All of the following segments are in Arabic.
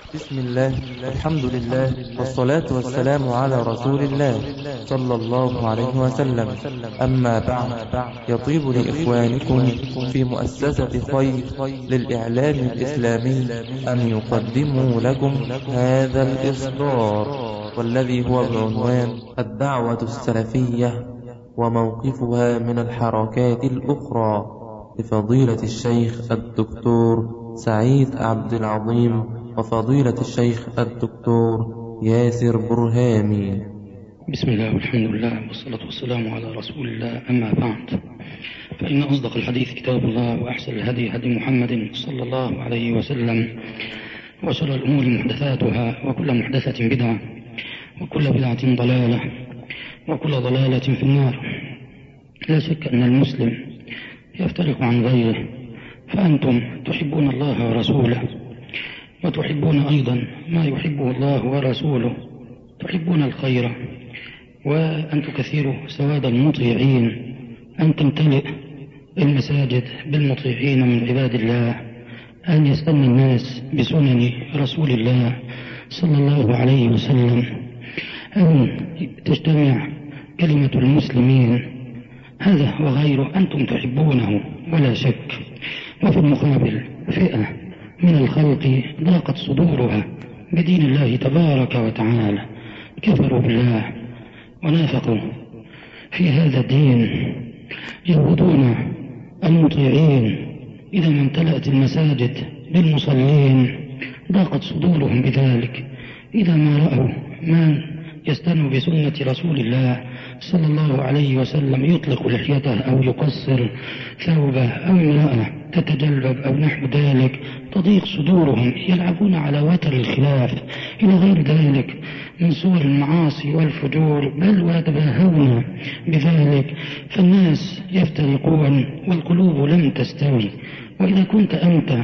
بسم الله، الحمد لله، والصلاة والسلام على رسول الله صلى الله عليه وسلم. أما بعد، يطيب لإخوانكم في مؤسسة خير للإعلام الإسلامي أن يقدموا لكم هذا الإصدار، والذي هو بعنوان الدعوة السلفية وموقفها من الحركات الأخرى، لفضيلة الشيخ الدكتور سعيد عبد العظيم وفضيلة الشيخ الدكتور ياسر برهامي. بسم الله والحمد لله والصلاة والسلام على رسول الله. أما بعد، فإن أصدق الحديث كتاب الله، وأحسن الهدي هدي محمد صلى الله عليه وسلم، وشر الأمور محدثاتها، وكل محدثة بدعة، وكل بدعة ضلالة، وكل ضلالة في النار. لا شك أن المسلم يفترق عن غيره، فأنتم تحبون الله ورسوله، وتحبون أيضا ما يحبه الله ورسوله، تحبون الخير، وأن تكثروا سواد المطيعين، أن تمتلئ المساجد بالمطيعين من عباد الله، أن يستنى الناس بسنن رسول الله صلى الله عليه وسلم، أن تجتمع كلمة المسلمين. هذا وغيره أنتم تحبونه ولا شك. وفي المقابل فئة من الخلق ضاقت صدورها بدين الله تبارك وتعالى، كفروا بالله ونافقوا في هذا الدين، يعبدون المطيعين. إذا ما امتلأت المساجد بالمصلين ضاقت صدورهم بذلك. إذا ما رأوا من يستنوا بسنة رسول الله صلى الله عليه وسلم يطلق لحيته أو يقصر ثوبه، أو امرأة تتجلب أو نحو ذلك، تضيق صدورهم، يلعبون على وتر الخلاف إلى غير ذلك من صور المعاصي والفجور، بل ويتباهون بذلك. فالناس يفترقون والقلوب لم تستوي. وإذا كنت أنت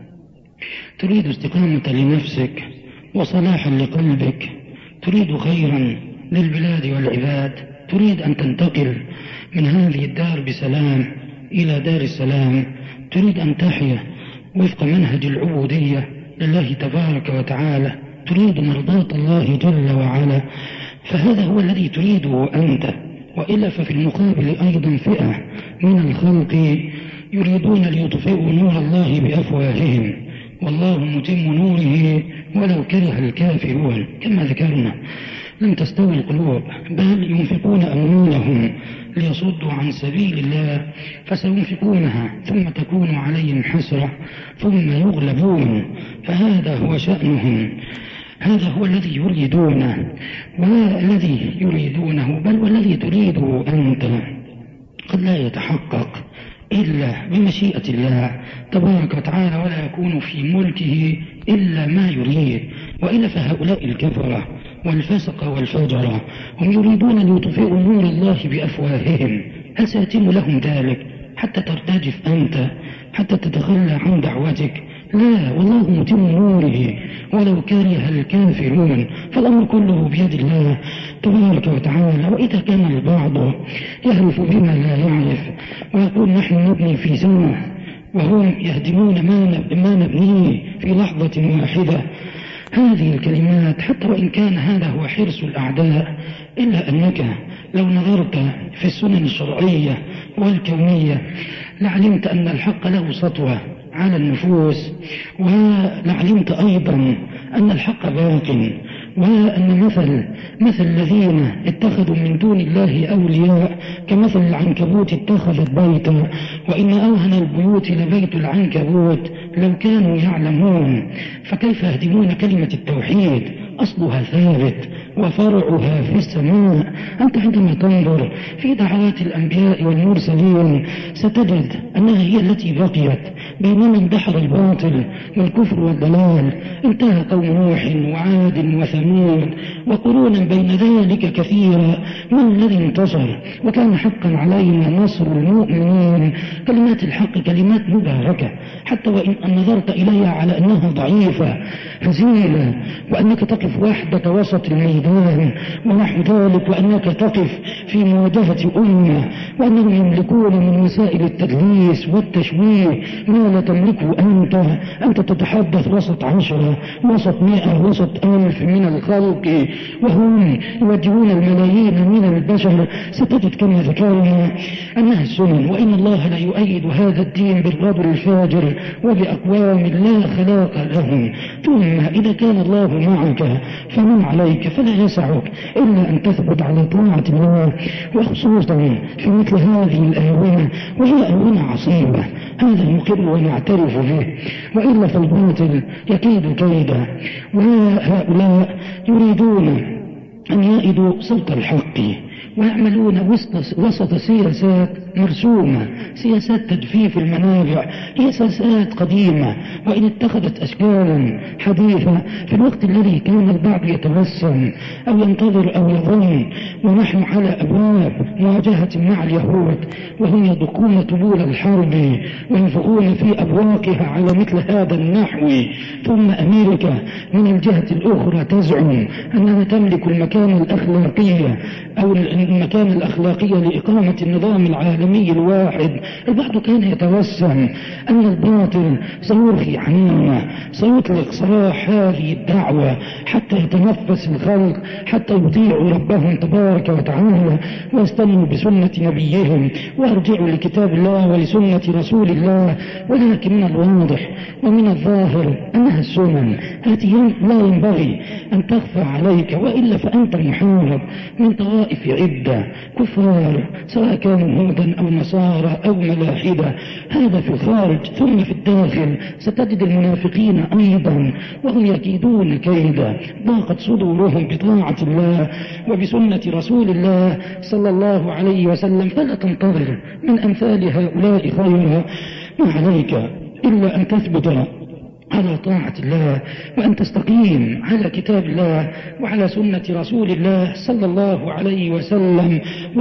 تريد استقامة لنفسك وصلاحا لقلبك، تريد خيرا للبلاد والعباد، تريد أن تنتقل من هذه الدار بسلام إلى دار السلام، تريد أن تحيا وفق منهج العبودية لله تبارك وتعالى، تريد مرضاة الله جل وعلا، فهذا هو الذي تريده أنت. وإلا ففي المقابل أيضا فئة من الخلق يريدون ليطفئوا نور الله بأفواههم، والله متم نوره ولو كره الكافرون. كما ذكرنا، لم تستوي القلوب، بل ينفقون أموالهم ليصدوا عن سبيل الله، فسينفقونها ثم تكون عليهم حسرة ثم يغلبون. فهذا هو شأنهم، هذا هو الذي يريدونه، والذي يريدونه بل والذي تريده أنت قد لا يتحقق إلا بمشيئة الله تبارك وتعالى، ولا يكون في ملكه إلا ما يريد. وإلا فهؤلاء الكفرة والفسق والفجرة هم يريدون ليطفئوا نور الله بأفواههم. هل سيتم لهم ذلك حتى ترتجف أنت، حتى تتخلى عن دعوتك؟ لا، والله متم نوره ولو كره الكافرون. فالأمر كله بيد الله تبارك وتعالى. وإذا كان البعض يعرف بما لا يعرف ويقول نحن نبني في سنة، وهم يهدمون ما نبنيه في لحظة واحدة، هذه الكلمات حتى وإن كان هذا هو حرص الأعداء، إلا أنك لو نظرت في السنن الشرعية والكونية لعلمت أن الحق له سطوة على النفوس، ولعلمت أيضا أن الحق باق، وأن مثل الذين اتخذوا من دون الله أولياء كمثل العنكبوت اتخذت بيتا، وإن أوهن البيوت لبيت العنكبوت لو كانوا يعلمون. فكيف يهدمون كلمة التوحيد؟ أصلها ثابت وفرعها في السماء. أنت عندما تنظر في دعوات الأنبياء والمرسلين ستجد أنها هي التي بقيت، بينما اندحر الباطل والكفر والضلال انتهى قوم نوح وعاد وثمود وقرونا بين ذلك كثيرا. من الذي انتصر؟ وكان حقا علينا نصر المؤمنين. كلمات الحق كلمات مباركة، حتى وإن أن نظرت إليها على أنها ضعيفة هزيلة، وأنك تقف وحدك وسط الميدان ونحو ذلك، وأنك تقف في مواجهة أمة وأنهم يملكون من وسائل التدليس والتشويه ما لا تملكه أنت تتحدث وسط 10 وسط 100 وسط 1000 من الخلق، وهم يوجهون الملايين من البشر. ستجد كما ذكرنا أنها السنن، وإن الله لا يؤيد هذا الدين بالرجل الفاجر وبأقوام لا خلاق لهم. ثم إذا كان الله معك فمن عليك، فلا يسعك إلا أن تثبت على طاعة الله، وخصوصا في مثل هذه الآونة، وهي آونة عصيبة، هذا نقر ونعترف به، وإلا فالباطل يكيد كيدا، وهؤلاء يريدون أن يائدوا صوت الحق ويعملون وسط سياسات مرسومة، سياسات تجفيف المنابع، هي سياسات قديمة وإن اتخذت أشكالا حديثة في الوقت الذي كان البعض يتوسم أو ينتظر أو يظن ونحن على أبواب مواجهة مع اليهود وهم يدقون طبول الحرب وينفقون في أبواقها على مثل هذا النحو. ثم أمريكا من الجهة الأخرى تزعم أنها تملك المكان الأخلاقي أو المكان الأخلاقي لإقامة النظام العالمي الواحد. البعض كان يتوسم أن الباطل سيرخي عنانا، سيطلق سراح هذه الدعوة حتى يتنفس الخلق، حتى يطيعوا ربهم تبارك وتعالى ويستنوا بسنة نبيهم ويرجعوا لكتاب الله ولسنة رسول الله. ولكن من الواضح ومن الظاهر أنها السنن هذه لا ينبغي أن تخفى عليك، وإلا فأنت محارب من طوائف عدة كفار، سواء كانوا هودا أو نصارى أو ملاحدة، هذا في الخارج. ثم في الداخل ستجد المنافقين أيضا وهم يكيدون كيدا، ضاقت صدورهم بطاعة الله وبسنة رسول الله صلى الله عليه وسلم. فلا تنتظر من أمثال هؤلاء خيرا، ما عليك إلا أن تثبت على طاعة الله وأن تستقيم على كتاب الله وعلى سنة رسول الله صلى الله عليه وسلم،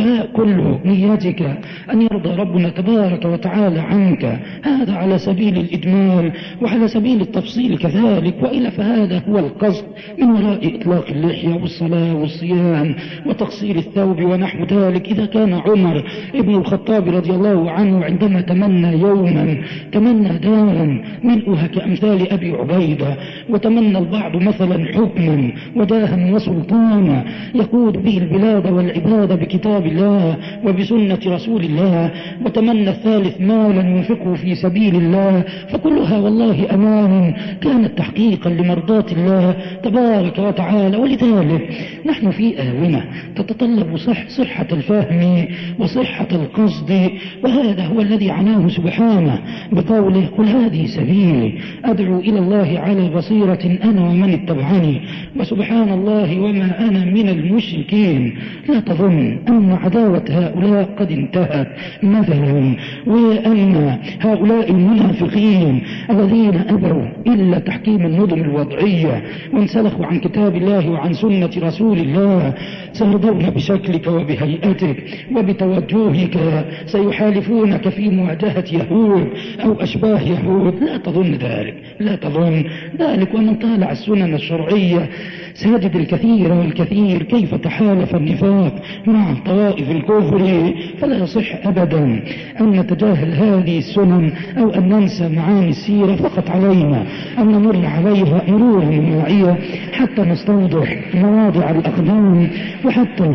وكل نيتك أن يرضى ربنا تبارك وتعالى عنك، هذا على سبيل الإجمال وعلى سبيل التفصيل كذلك. وإلا فهذا هو القصد من وراء إطلاق اللحية والصلاة والصيام وتقصير الثوب ونحو ذلك. إذا كان عمر ابن الخطاب رضي الله عنه عندما تمنى يوما تمنى دارا ملؤها كأمثال أبي عبيدة، وتمنى البعض مثلا حكما وداها وسلطانا يقود به البلاد والعباد بكتاب الله وبسنة رسول الله، وتمنى الثالث مالا ينفقه في سبيل الله، فكلها والله أمان كانت تحقيقا لمرضاة الله تبارك وتعالى. ولذلك نحن في آونة تتطلب صحة الفهم وصحة القصد، وهذا هو الذي عناه سبحانه بقوله قل هذه سبيلي أدعو إلى الله على بصيرة أنا ومن اتبعني وسبحان الله وما أنا من المشركين. لا تظن أن عداوة هؤلاء قد انتهت مثلا، وأن هؤلاء المنافقين الذين أبوا إلا تحكيم النظم الوضعية وانسلخوا عن كتاب الله وعن سنة رسول الله سيرضون بشكلك وبهيئتك وبتوجهك، سيحالفونك في مواجهة يهود أو أشباه يهود. لا تظن ذلك، لا تظن ذلك. ومن طالع السنن الشرعية سيجد الكثير والكثير كيف تحالف النفاق مع طوائف الكفر. فلا يصح أبدا أن نتجاهل هذه السنن أو أن ننسى معاني السيرة، فقط علينا أن نمر عليها مرورا واعيا حتى نستوضح مواضع الأقدام وحتى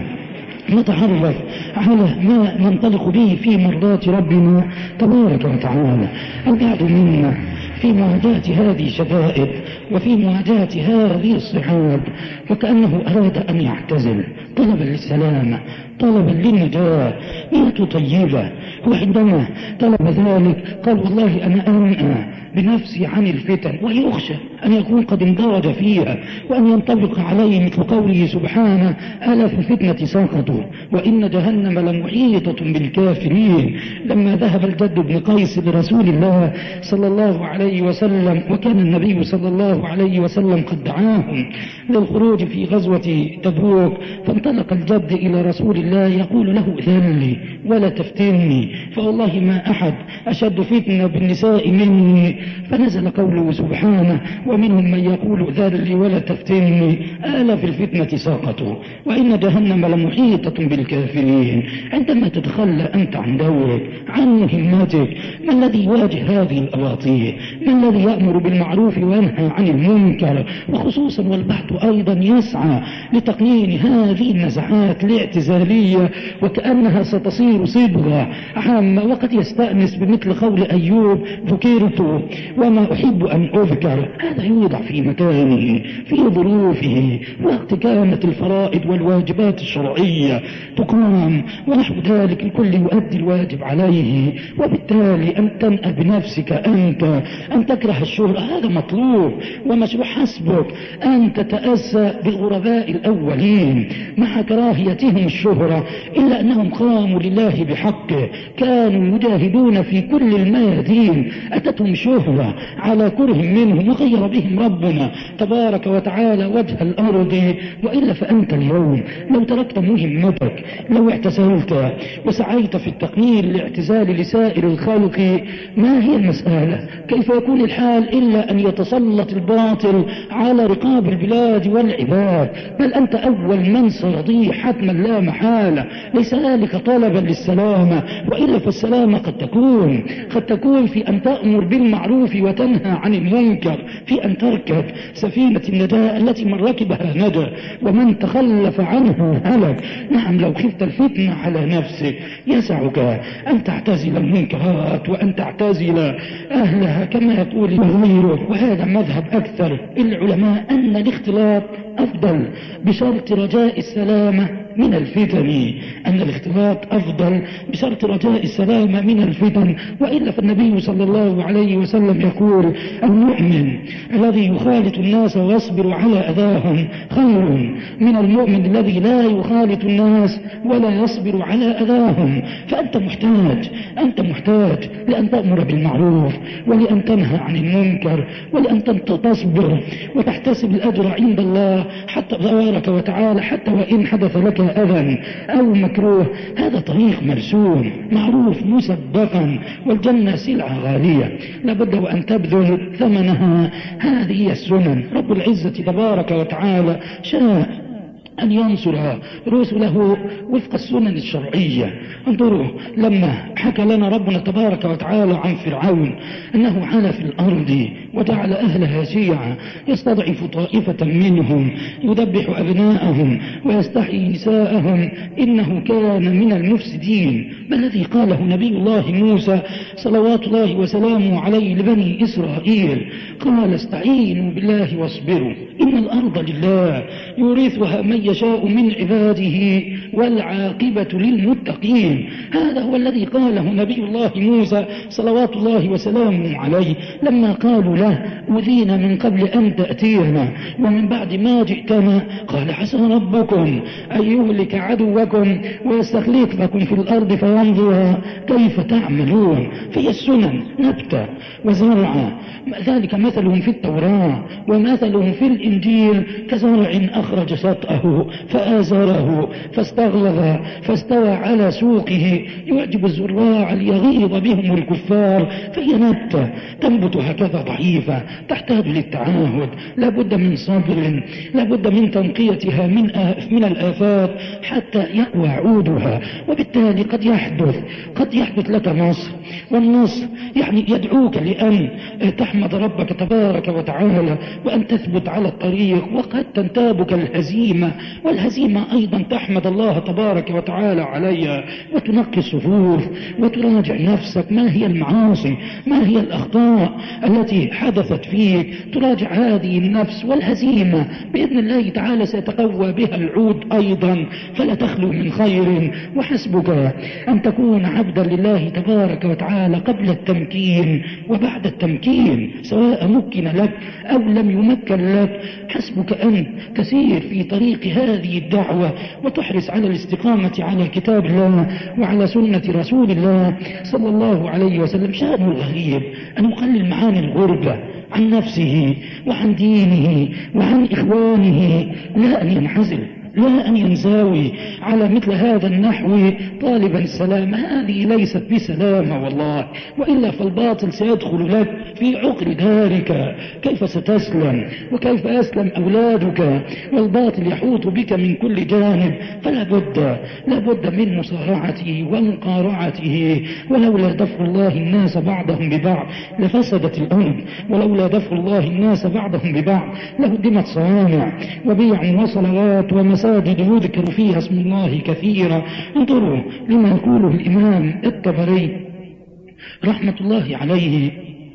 نتعرف على ما ننطلق به في مرضات ربنا تبارك وتعالى. البعض منا في مواجهة هذه الشدائد وفي مواجهة هذه الصعاب وكأنه أراد أن يعتزل طلبا للسلامة طلبا للنجاة، نيته طيبة، وعندما طلب ذلك قال والله أنا أنأى بنفسي عن الفتن، ويخشى أن يكون قد اندرج فيها وأن ينطبق عليه مثل قوله سبحانه ألا في الفتنة سقطوا وإن جهنم لمحيطة بالكافرين. لما ذهب الجد بن قيس لرسول الله صلى الله عليه وسلم وكان النبي صلى الله عليه وسلم قد دعاهم للخروج في غزوة تبوك، فانطلق انطلق الجد إلى رسول الله يقول له ذلي ولا تفتني، فوالله ما أحد أشد فتنة بالنساء مني. فنزل قوله سبحانه ومنهم من يقول ذلي ولا تفتني آلا في الفتنة ساقطوا وإن جهنم لمحيطة بالكافرين. عندما تتخلى أنت عن دورك عن مهمتك، ما الذي يواجه هذه الأباطيل؟ ما الذي يأمر بالمعروف وينهى عن المنكر؟ وخصوصا والبحث أيضا يسعى لتقنين هذه النزعات الاعتزالية وكأنها ستصير صبغة عامة، وقد يستأنس بمثل قول أيوب ذكرت وما أحب أن أذكر. هذا يوضع في مكانه في ظروفه، وقت كانت الفرائض والواجبات الشرعية تقام ونحو ذلك الكل يؤدي الواجب عليه، وبالتالي أن تنأى بنفسك أنت أن تكره الشهرة، هذا مطلوب ومشروع. حسبك أن تتأسى بالغرباء الأولين مع كراهيتهم الشهرة، إلا أنهم قاموا لله بحقه، كانوا يجاهدون في كل الميادين، أتتهم شهرة على كره منهم وغير بهم ربنا تبارك وتعالى وجه الأرض. وإلا فأنت اليوم لو تركت مهمتك، لو اعتزلت وسعيت في التقنين الاعتزال لسائر الخلق، ما هي المسألة؟ كيف يكون الحال إلا أن يتسلط الباطل على رقاب البلاد والعباد؟ بل أنت أول من سيضيع حتما لا محالة. ليس ذلك طلبا للسلامة، وإلا فالسلامة قد تكون في أن تأمر بالمعروف وتنهى عن المنكر، في أن تركب سفينة النجاة التي من ركبها نجا ومن تخلف عنها هلك. نعم، لو خفت الفتنة على نفسك يسعك أن تعتزل المنكرات وأن تعتزل أهلها كما يقول غيره. وهذا مذهب أكثر العلماء أن الاختلاط أفضل بشرط رجاء السلامة من الفتن، أن الاختلاط أفضل بشرط رجاء السلامة من الفتن. وإلا فالنبي صلى الله عليه وسلم يقول المؤمن الذي يخالط الناس ويصبر على أذاهم خير من المؤمن الذي لا يخالط الناس ولا يصبر على أذاهم. فأنت محتاج لأن تأمر بالمعروف ولأن تنهى عن المنكر ولأن تصبر وتحتسب الأجر عند الله حتى تبارك وتعالى، حتى وإن حدث لك أذى أو مكروه. هذا طريق مرسوم معروف مسبقا، والجنة سلعة غالية لابد وأن تبذل ثمنها. هذه السنن. رب العزة تبارك وتعالى شاء أن ينصر رسله وفق السنن الشرعية. انظروا لما حكى لنا ربنا تبارك وتعالى عن فرعون أنه علا في الأرض وجعل أهلها شيعا يستضعف طائفة منهم يذبح أبناءهم ويستحيي نساءهم إنه كان من المفسدين. ما الذي قاله نبي الله موسى صلوات الله وسلامه عليه لبني إسرائيل؟ قال استعينوا بالله واصبروا إن الأرض لله يورثها من يشاء من عباده والعاقبة للمتقين. هذا هو الذي قاله نبي الله موسى صلوات الله وسلامه عليه لما قالوا له أذينا من قبل أن تأتينا ومن بعد ما جئتنا، قال عسى ربكم أن يهلك عدوكم ويستخلفكم في الأرض فينظر كيف تعملون. في السنن نبتة وزرع، ذلك مثلهم في التوراة ومثلهم في الإنجيل كزرع أخرج شطأه فآزره فاستغلظ فاستوى على سوقه يعجب الزراع ليغيظ بهم الكفار. فهي نبتة تنبت هكذا ضعيفة تحتاج للتعاهد، لابد من صبر، لابد من تنقيتها من الآفات حتى يقوى عودها. وبالتالي قد يحدث لك نصر، والنصر يعني يدعوك لأن تحمد ربك تبارك وتعالى وأن تثبت على الطريق، وقد تنتابك الهزيمة، والهزيمة أيضا تحمد الله تبارك وتعالى عليها وتنقي الصفوف وتراجع نفسك. ما هي المعاصي؟ ما هي الأخطاء التي حدثت فيك؟ تراجع هذه النفس، والهزيمة بإذن الله تعالى سيتقوى بها العود أيضا، فلا تخلو من خير. وحسبك أن تكون عبدا لله تبارك وتعالى قبل التمكين وبعد التمكين، سواء مكن لك أو لم يمكن لك. حسبك أن تسير في طريق هذه الدعوة وتحرص على الاستقامة على كتاب الله وعلى سنة رسول الله صلى الله عليه وسلم. شأن الغريب أن يقلل معاني الغربة عن نفسه وعن دينه وعن إخوانه، لا أن ينعزل لا أن ينزوي على مثل هذا النحو طالبا السلام. هذه ليست بسلامة والله، وإلا فالباطل سيدخل لك في عقر دارك. كيف ستسلم وكيف يسلم أولادك والباطل يحوط بك من كل جانب؟ فلا بد من مصارعته ومقارعته. ولولا دفع الله الناس بعضهم ببعض لفسدت الأرض، ولولا دفع الله الناس بعضهم ببعض لهدمت صوامع وبيع وصلوات ومساجد يذكر فيها اسم الله كثيرا. انظروا لما يقوله الإمام الطبري رحمة الله عليه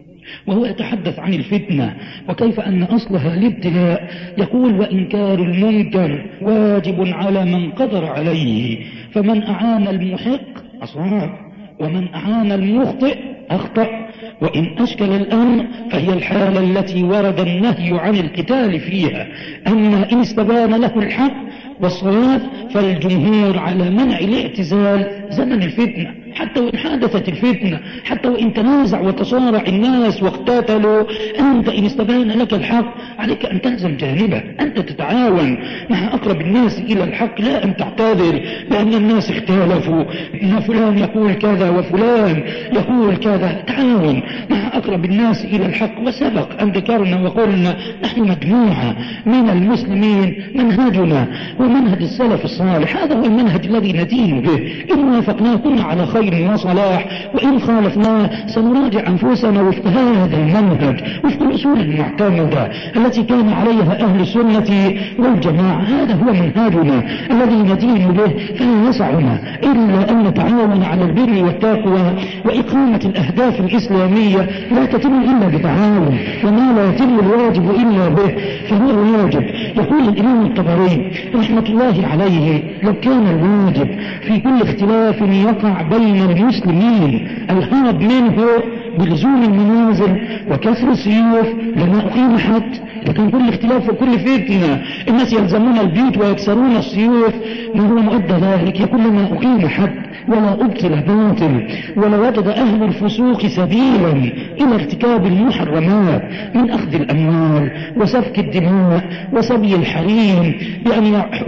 وهو يتحدث عن الفتنة وكيف أن أصلها الابتلاء. يقول: وإنكار المنكر واجب على من قدر عليه، فمن أعان المحق أصاب، ومن أعان المخطئ أخطأ. وإن أشكل الأمر فهي الحالة التي ورد النهي عن القتال فيها. أما إن استبان له الحق والصواب فالجمهور على منع الاعتزال زمن الفتنة، حتى وإن حدثت الفتنة، حتى وإن تنازع وتصارع الناس واقتتلوا، أنت إن استبان لك الحق عليك أن تلزم جانبه، أنت تتعاون مع أقرب الناس إلى الحق، لا أن تعتذر لأن الناس اختلفوا، إن فلان يقول كذا وفلان يقول كذا. تعاون مع أقرب الناس إلى الحق. وسبق أن ذكرنا وقلنا نحن مجموعة من المسلمين منهجنا ومنهج السلف الصالح، هذا هو المنهج الذي ندين به. إن وافقناه كنا على خير وصلاح، وإن خالفناه سنراجع أنفسنا وفق هذا المنهج، وفق الأصول المعتمدة التي كان عليها أهل السنة والجماعة. هذا هو منهجنا الذي ندين به. فلا يسعنا إلا أن نتعاون على البر والتقوى وإقامة الأهداف الإسلامية. لا تتم إلا بتعاون، وما لا يتم الواجب إلا به فهو واجب. يقول الإمام الطبري رحمة الله عليه: لو كان الواجب في كل اختلاف يقع بين المسلمين الهرب منه بلزوم المنازل وكسر السيوف لما أقيم حد. لكن كل اختلاف وكل فتنة الناس يلزمون البيت ويكسرون السيوف، ما هو مؤدى ذلك؟ يقول لما أقيم حد ولا أبطل باطل ولا وجد أهل الفسوق سبيلا إلى ارتكاب المحرمات من أخذ الأموال وسفك الدماء وسبي الحريم بأن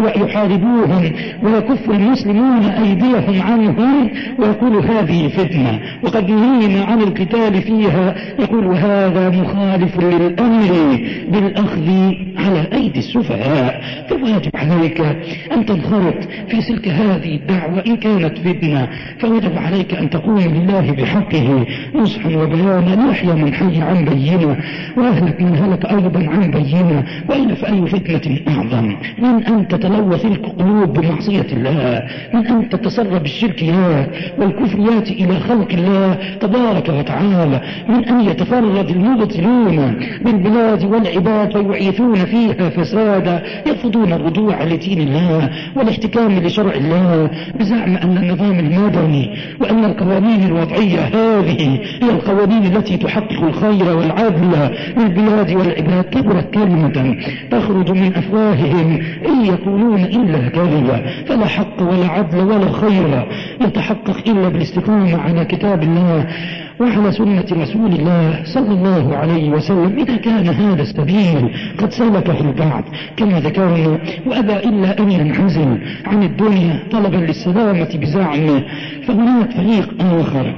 يحاربوهم ويكف المسلمون أيديهم عنهم، ويقول هذه فتنة وقد نهينا عن القتال فيها. يقول هذا مخالف للأمر بالأخذ على أيدي السفهاء. فواجب عليك أن تنخرط في سلك هذه الدعوة. إن كانت فتنة فوجب عليك أن تقوم لله بحقه نصحا وبيانا، ليحيى من حي عن بينة وأهلك من هلك أيضا عن بينة. وإلا فأي فتنة أعظم من أن تتلوث القلوب بمعصية الله، من أن تتسرب الشركيات والكفريات إلى خلق الله تبارك وتعالى، من أن يتفرد المبطلون بالبلاد والعباد فيعيثون فيها فسادا، يرفضون الرجوع لدين الله والاحتكام لشرع الله بزعم أن النظام المدني وأن القوانين الوضعية هذه هي القوانين التي تحقق الخير والعدل للبلاد والعباد. كبرت كلمة تخرج من أفواههم إن يقولون إلا كذبا، فلا حق ولا عدل ولا خير يتحقق إلا بالاستقامة على كتاب الله وعلى سنة رسول الله صلى الله عليه وسلم. إذا كان هذا السبيل قد سلكه البعض كما ذكرنا وأبى إلا أن ينعزل عن الدنيا طلبا للسلامة بزعمه، فهناك فريق آخر.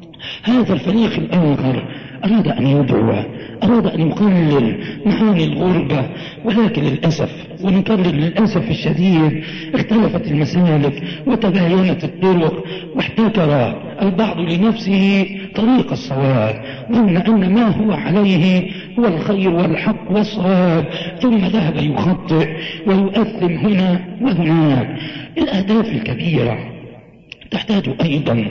هذا الفريق الآخر أراد أن يدعو، أراد أن يقلل معاني الغربة، ولكن للأسف ونكرر للأسف الشديد اختلفت المسالك وتباينت الطرق، واحتكر البعض لنفسه طريق الصواب، ظن أن ما هو عليه هو الخير والحق والصواب، ثم ذهب يخطئ ويؤثم هنا وهناك. الأهداف الكبيرة تحتاج أيضا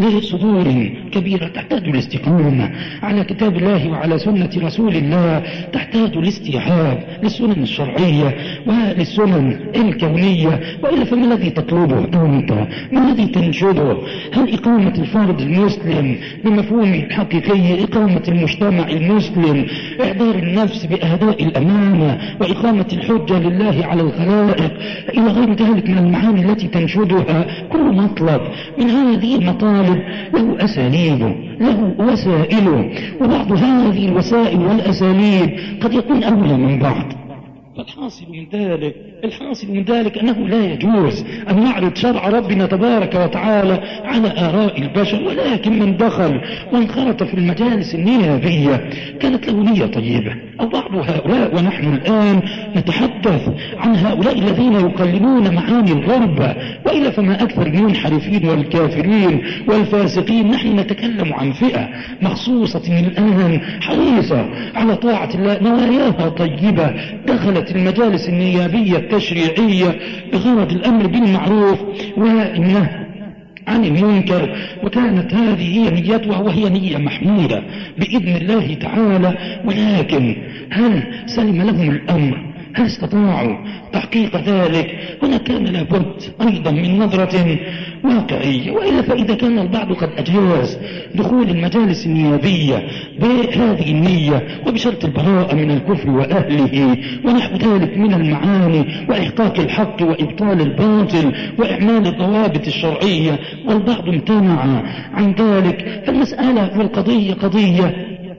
لصدور كبيرة، تحتاج الاستقامة على كتاب الله وعلى سنة رسول الله، تحتاج الاستيعاب للسنن الشرعية وللسنن الكونية. وإلا فما الذي تطلبه أنت؟ ما الذي تنشده؟ هل إقامة الفرد المسلم بمفهومه الحقيقي، إقامة المجتمع المسلم، إعذار النفس بأهداء الأمانة وإقامة الحجة لله على الخلائق إلى غير ذلك من المعاني التي تنشدها؟ كل مطلب من هذه المطالب له أساليبه، له وسائله، وبعض هذه الوسائل والأساليب قد يكون أولى من بعض. فالحاصل من ذلك أنه لا يجوز أن نعرض شرع ربنا تبارك وتعالى على آراء البشر، ولكن من دخل وانخرط في المجالس النيابية كانت له نية طيبة أو بعض هؤلاء، ونحن الآن نتحدث عن هؤلاء الذين يقللون معاني الغربة، وإلا فما أكثر المنحرفين والكافرين والفاسقين. نحن نتكلم عن فئة مخصوصة الآن حريصة على طاعة الله، نواياها طيبة، دخلت المجالس النيابية التشريعية بغرض الأمر بالمعروف والنهي عن المنكر، وكانت هذه هي نيتها وهي نية محمودة بإذن الله تعالى. ولكن هل سلم لهم الأمر؟ هل استطاعوا تحقيق ذلك؟ هنا كان لابد أيضا من نظرة واقعية، وإلا فإذا كان البعض قد أجاز دخول المجالس النيابية بهذه النية وبشرط البراءة من الكفر وأهله ونحو ذلك من المعاني وإحقاق الحق وإبطال الباطل وإعمال الضوابط الشرعية، والبعض امتنع عن ذلك، فالمسألة والقضية قضية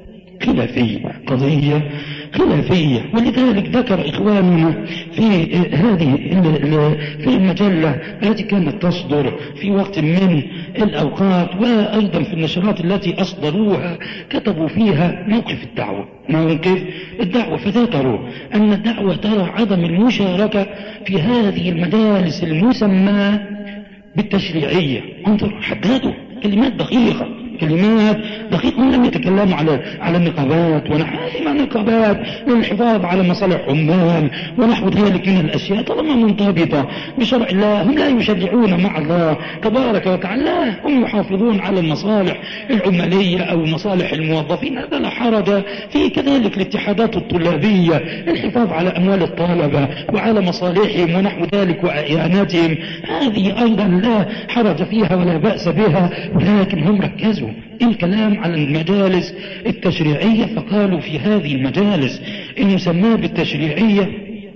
خلافية. ولذلك ذكر إخواننا في المجلة التي كانت تصدر في وقت من الأوقات، وأيضا في النشرات التي أصدروها، كتبوا فيها موقف الدعوة، فذكروا أن الدعوة ترى عدم المشاركة في هذه المجالس المسمى بالتشريعية. انظر، حددوا كلمات دقيقة هم لم يتكلموا على النقابات ونحو النقابات للحفاظ على مصالح عمال ونحو ذلك من الأشياء طالما منضبطة بشرع الله. هم لا يشرعون مع الله تبارك وتعالى، هم يحافظون على المصالح العمالية أو مصالح الموظفين، هذا لا حرج فيه. كذلك الاتحادات الطلابية، الحفاظ على أموال الطلبة وعلى مصالحهم ونحو ذلك وإعانتهم، هذه أيضا لا حرج فيها ولا بأس بها. ولكن هم ركزوا الكلام على المجالس التشريعية، فقالوا في هذه المجالس المسمى بالتشريعية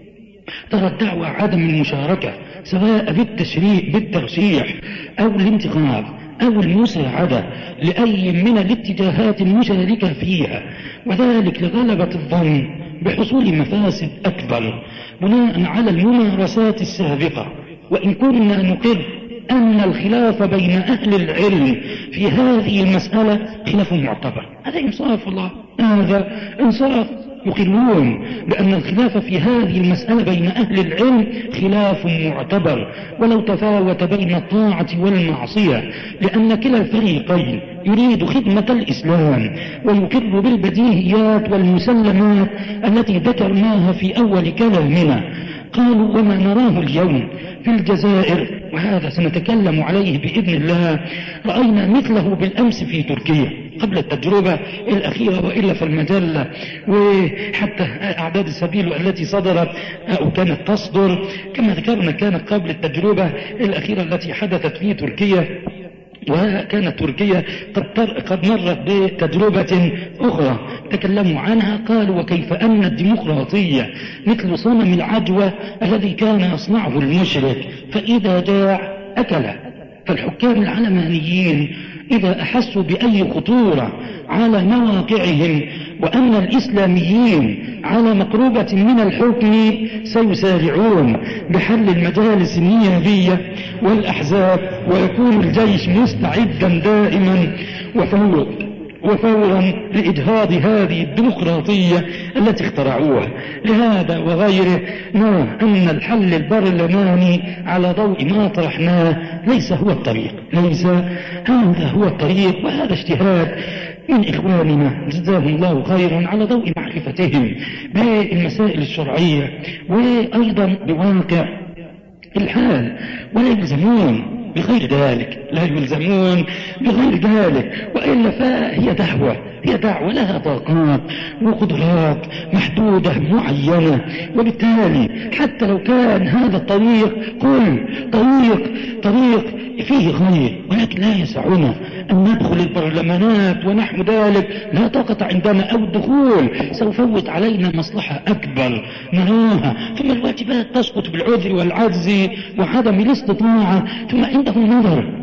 ترى الدعوة عدم المشاركة سواء بالترشيح أو الانتخاب أو المساعدة لأي من الاتجاهات المشاركة فيها، وذلك لغلبة الظن بحصول مفاسد أكبر بناء على الممارسات السابقة. وإن كنا نقر أن الخلاف بين أهل العلم في هذه المسألة خلاف معتبر، هذا إنصاف الله، هذا إنصاف. يقرون بأن الخلاف في هذه المسألة بين أهل العلم خلاف معتبر ولو تفاوت بين الطاعة والمعصية، لأن كلا الفريقين يريد خدمة الإسلام ويقر بالبديهيات والمسلمات التي ذكرناها في أول كلامنا. قالوا وما نراه اليوم في الجزائر، وهذا سنتكلم عليه بإذن الله، رأينا مثله بالأمس في تركيا قبل التجربة الأخيرة، وإلا في المجلة وحتى أعداد السبيل التي صدرت أو كانت تصدر كما ذكرنا كانت قبل التجربة الأخيرة التي حدثت في تركيا. وكانت تركيا قد مرت بتجربة أخرى تكلموا عنها، قالوا وكيف أن الديمقراطية مثل صنم العجوة الذي كان يصنعه المشرك فإذا جاع أكل. فالحكام العلمانيين إذا أحسوا بأي خطورة على مواقعهم وأن الإسلاميين على مقربة من الحكم سيسارعون بحل المجالس النيابية والأحزاب، ويكون الجيش مستعدا دائما وفورا لإجهاض هذه الديمقراطية التي اخترعوها. لهذا وغيره نرى أن الحل البرلماني على ضوء ما طرحناه ليس هو الطريق، هذا هو الطريق، وهذا اجتهاد من إخواننا جزاهم الله خيرا على ضوء معرفتهم بالمسائل الشرعية وأيضا بواقع الحال، ولا يلزمون بغير ذلك، وإلا فهي دعوة لها طاقات وقدرات محدودة معينة. وبالتالي حتى لو كان هذا الطريق طريق فيه خير، ولكن لا يسعنا أن ندخل البرلمانات ونحو ذلك، لا طاقة عندنا، أو الدخول سيفوت علينا مصلحة أكبر نراها، ثم الواجبات تسقط بالعذر والعجز وعدم الاستطاعة، ثم عندهم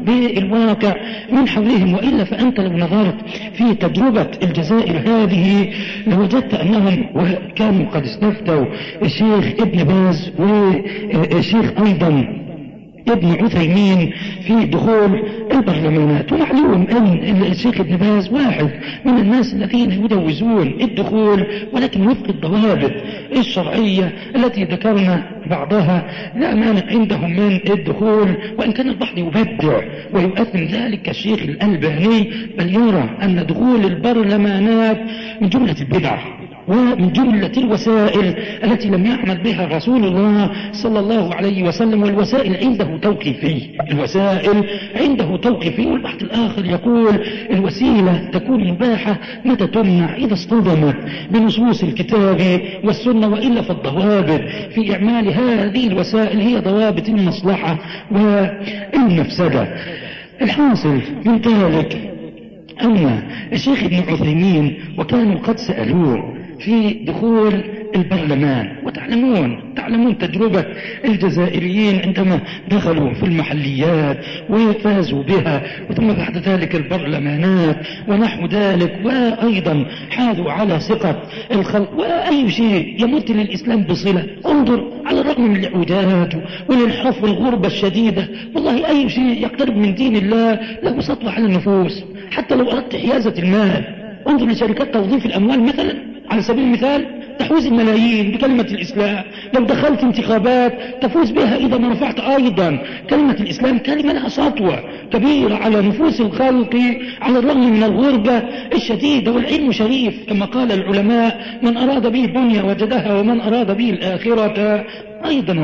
بالواقع من حولهم. وإلا فأنت لو نظرت في تجربة الجزائر هذه لوجدت أنهم كانوا قد استفتوا الشيخ ابن باز والشيخ أيضا ابن عثيمين في دخول البرلمانات. ومعلوم أن الشيخ ابن باز واحد من الناس الذين يجوزون الدخول ولكن وفق الضوابط الشرعية التي ذكرنا بعضها. لا مانع عندهم من الدخول، وإن كان البعض يبدع ويؤثم ذلك كالشيخ الألباني، بل يرى أن دخول البرلمانات من جملة البدع ومن جملة الوسائل التي لم يعمل بها رسول الله صلى الله عليه وسلم. والوسائل عنده توقيفي، الوسائل عنده توقيفي. والبعض الآخر يقول الوسيلة تكون مباحة متى تمنع إذا اصطدمت بنصوص الكتاب والسنة، وإلا فالضوابط في إعمال هذه الوسائل هي ضوابط المصلحة والمفسدة. الحاصل من ذلك أن الشيخ ابن عثيمين وكانوا قد سألوه في دخول البرلمان، وتعلمون تجربة الجزائريين عندما دخلوا في المحليات وفازوا بها، وثم بعد ذلك البرلمانات ونحو ذلك، وأيضا حاذوا على ثقة الخلق. وأي شيء يمت للإسلام بصلة، انظر على الرغم من الإعوجاج والانحراف والغربة الشديدة، والله أي شيء يقترب من دين الله له سطوة على النفوس. حتى لو أردت حيازة المال، انظر لشركات توظيف الأموال مثلا على سبيل المثال تحوز الملايين بكلمة الإسلام. لو دخلت انتخابات تفوز بها إذا ما رفعت أيضا كلمة الإسلام، كلمة لها سطوة كبيرة على نفوس الخلق على الرغم من الغربة الشديدة. والعلم شريف كما قال العلماء، من أراد به الدنيا وجدها، ومن أراد به الآخرة أيضا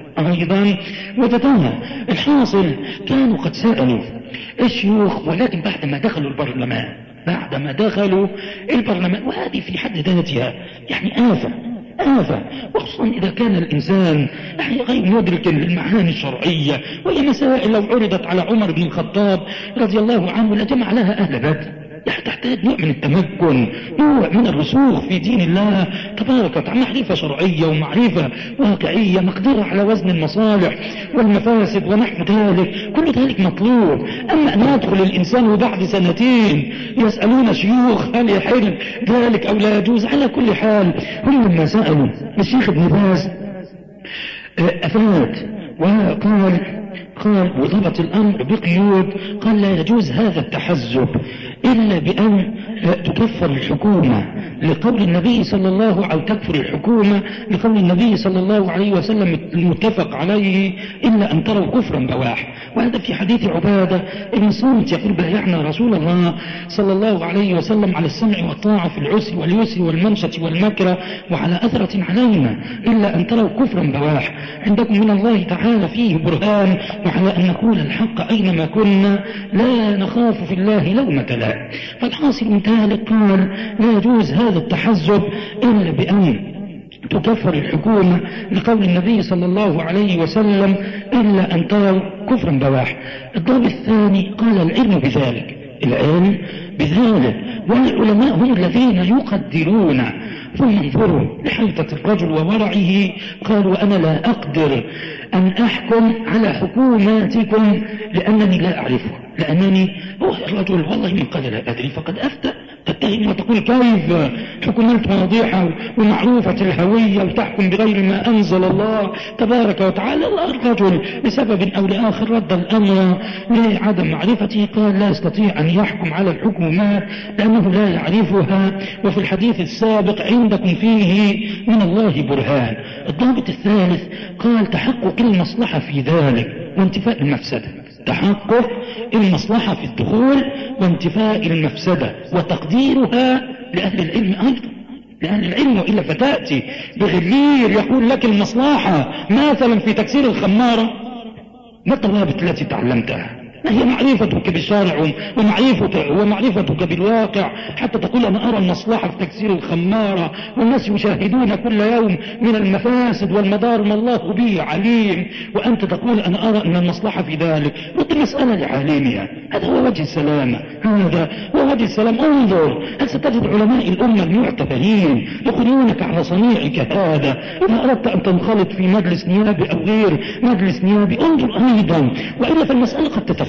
وجدها. الحاصل كانوا قد سألوا الشيوخ، ولكن بعدما دخلوا البرلمان، وهذه في حد ذاتها يعني آفة، وخصوصا إذا كان الإنسان غير مدرك للمعاني الشرعية. وهي مسائل لو عرضت على عمر بن الخطاب رضي الله عنه لجمع لها أهل بدر. تحتاج نوع من التمكن، نوع من الرسوخ في دين الله تبارك وتعالى، معرفة شرعية ومعرفة واقعية، مقدرة على وزن المصالح والمفاسد ونحو ذلك. كل ذلك مطلوب. أما أن يدخل الإنسان وبعد سنتين يسألون شيوخ هل يحل ذلك أو لا يجوز، على كل حال هم لما سألوا الشيخ ابن باز أفاد قال وضبط الأمر بقيود، قال لا يجوز هذا التحزب إلا بأن تكفر الحكومة لقول النبي صلى الله أو تكفر الحكومة لقول النبي صلى الله عليه وسلم المتفق عليه، إلا أن تروا كفرا بواح. وهذا في حديث عبادة ابن صامت يقول بايعنا رسول الله صلى الله عليه وسلم على السمع والطاعة في العسر واليسر والمنشة والمكره وعلى أثرة علينا، إلا أن تروا كفرا بواح. عندكم من الله تعالى فيه برهان، وعلى أن نقول الحق أينما كنا لا نخاف في الله لومة لائم. فالحاصل من ذلك قال لا يجوز هذا التحزب إلا بأن تكفر الحكومة لقول النبي صلى الله عليه وسلم إلا أن تروا كفرا بواح. الضرب الثاني قال العلم بذلك، والعلماء هم الذين يقدرون. ثم انظروا لحيطة الرجل وورعه، قالوا أنا لا أقدر أن أحكم على حكوماتكم لأنني لا أعرفه، لأنني الرجل والله من قال لا أدري فقد أفتى. تتهم وتقول كيف حكومات واضحة ومعروفة الهوية وتحكم بغير ما أنزل الله تبارك وتعالى. الرجل لسبب أو لآخر رد الأمر لعدم معرفته، قال لا يستطيع أن يحكم على الحكومات لأنه لا يعرفها، وفي الحديث السابق عندكم فيه من الله برهان. الضابط الثالث قال تحقق المصلحة في ذلك وانتفاء المفسدة، تحقق المصلحة في الدخول وانتفاء المفسدة وتقديرها لأهل العلم أيضا، لأهل العلم. وإلا فتأتي بغلير يقول لك المصلحة مثلا في تكسير الخمارة. ما الضوابط التي تعلمتها؟ ما هي معرفتك بالشارع ومعرفتك بالواقع حتى تقول أنا أرى المصلحة في تكسير الخمارة والناس يشاهدون كل يوم من المفاسد والمضار ما الله به عليم، وأنت تقول أنا أرى أن المصلحة في ذلك. رد المسألة لعالمها، هذا هو وجه السلامة، هذا هو وجه السلام. انظر هل ستجد علماء الأمة المعتبرين يقولونك على صنيعك هذا إذا أردت أن تنخلط في مجلس نيابي أو غير مجلس نيابي. انظر أيضا، وإلا فالمسألة قد تتفاوت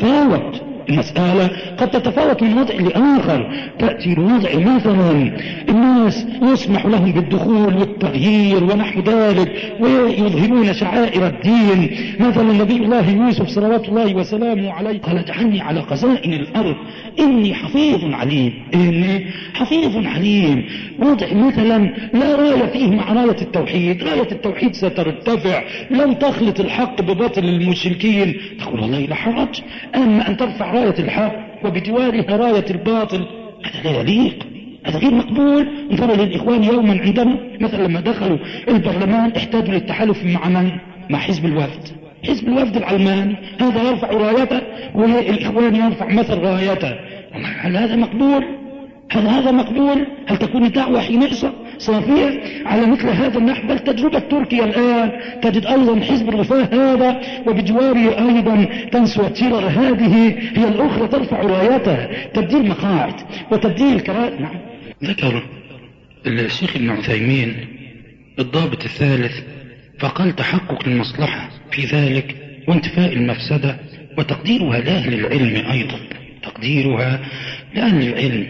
تتفاوت المسألة، قد تتفاوت من وضع لآخر. تأتي الوضع مثلا الناس يسمح لهم بالدخول والتغيير ونحو ذلك ويظهرون شعائر الدين. مثلا نبي الله يوسف صلوات الله وسلامه عليه قال اجعلني على خزائن الأرض إني حفيظ عليم. إني حفيظ عليم. وضع مثلا لا راية فيه مع راية التوحيد. راية التوحيد سترتفع لن تخلط الحق بباطل المشركين، تقول والله لا حرج. أما أن ترفع راية الحق وبجوارها راية الباطل هذا لا يليق، هذا غير مقبول. انظروا للإخوان يوما عندنا مثلا لما دخلوا البرلمان احتاجوا للتحالف مع من؟ مع حزب الوفد. حزب الوفد العلماني هذا يرفع رايته والإخوان يرفع مثل رايته. هل هذا مقبول؟ هذا مقبول؟ هل تكون الدعوة حينئذ صافية على مثل هذا النحو؟ بل تجربة تركيا الآن تجد أيضا حزب الوفاه هذا وبجواره أيضا تنسوى تيرر هذه هي الأخرى ترفع رايتها. تبديل مقاعد وتبديل كرائم. نعم. ذكر الشيخ ابن عثيمين الضابط الثالث فقال تحقق المصلحة في ذلك وانتفاء المفسدة وتقديرها لأهل العلم أيضا. تقديرها لأهل العلم.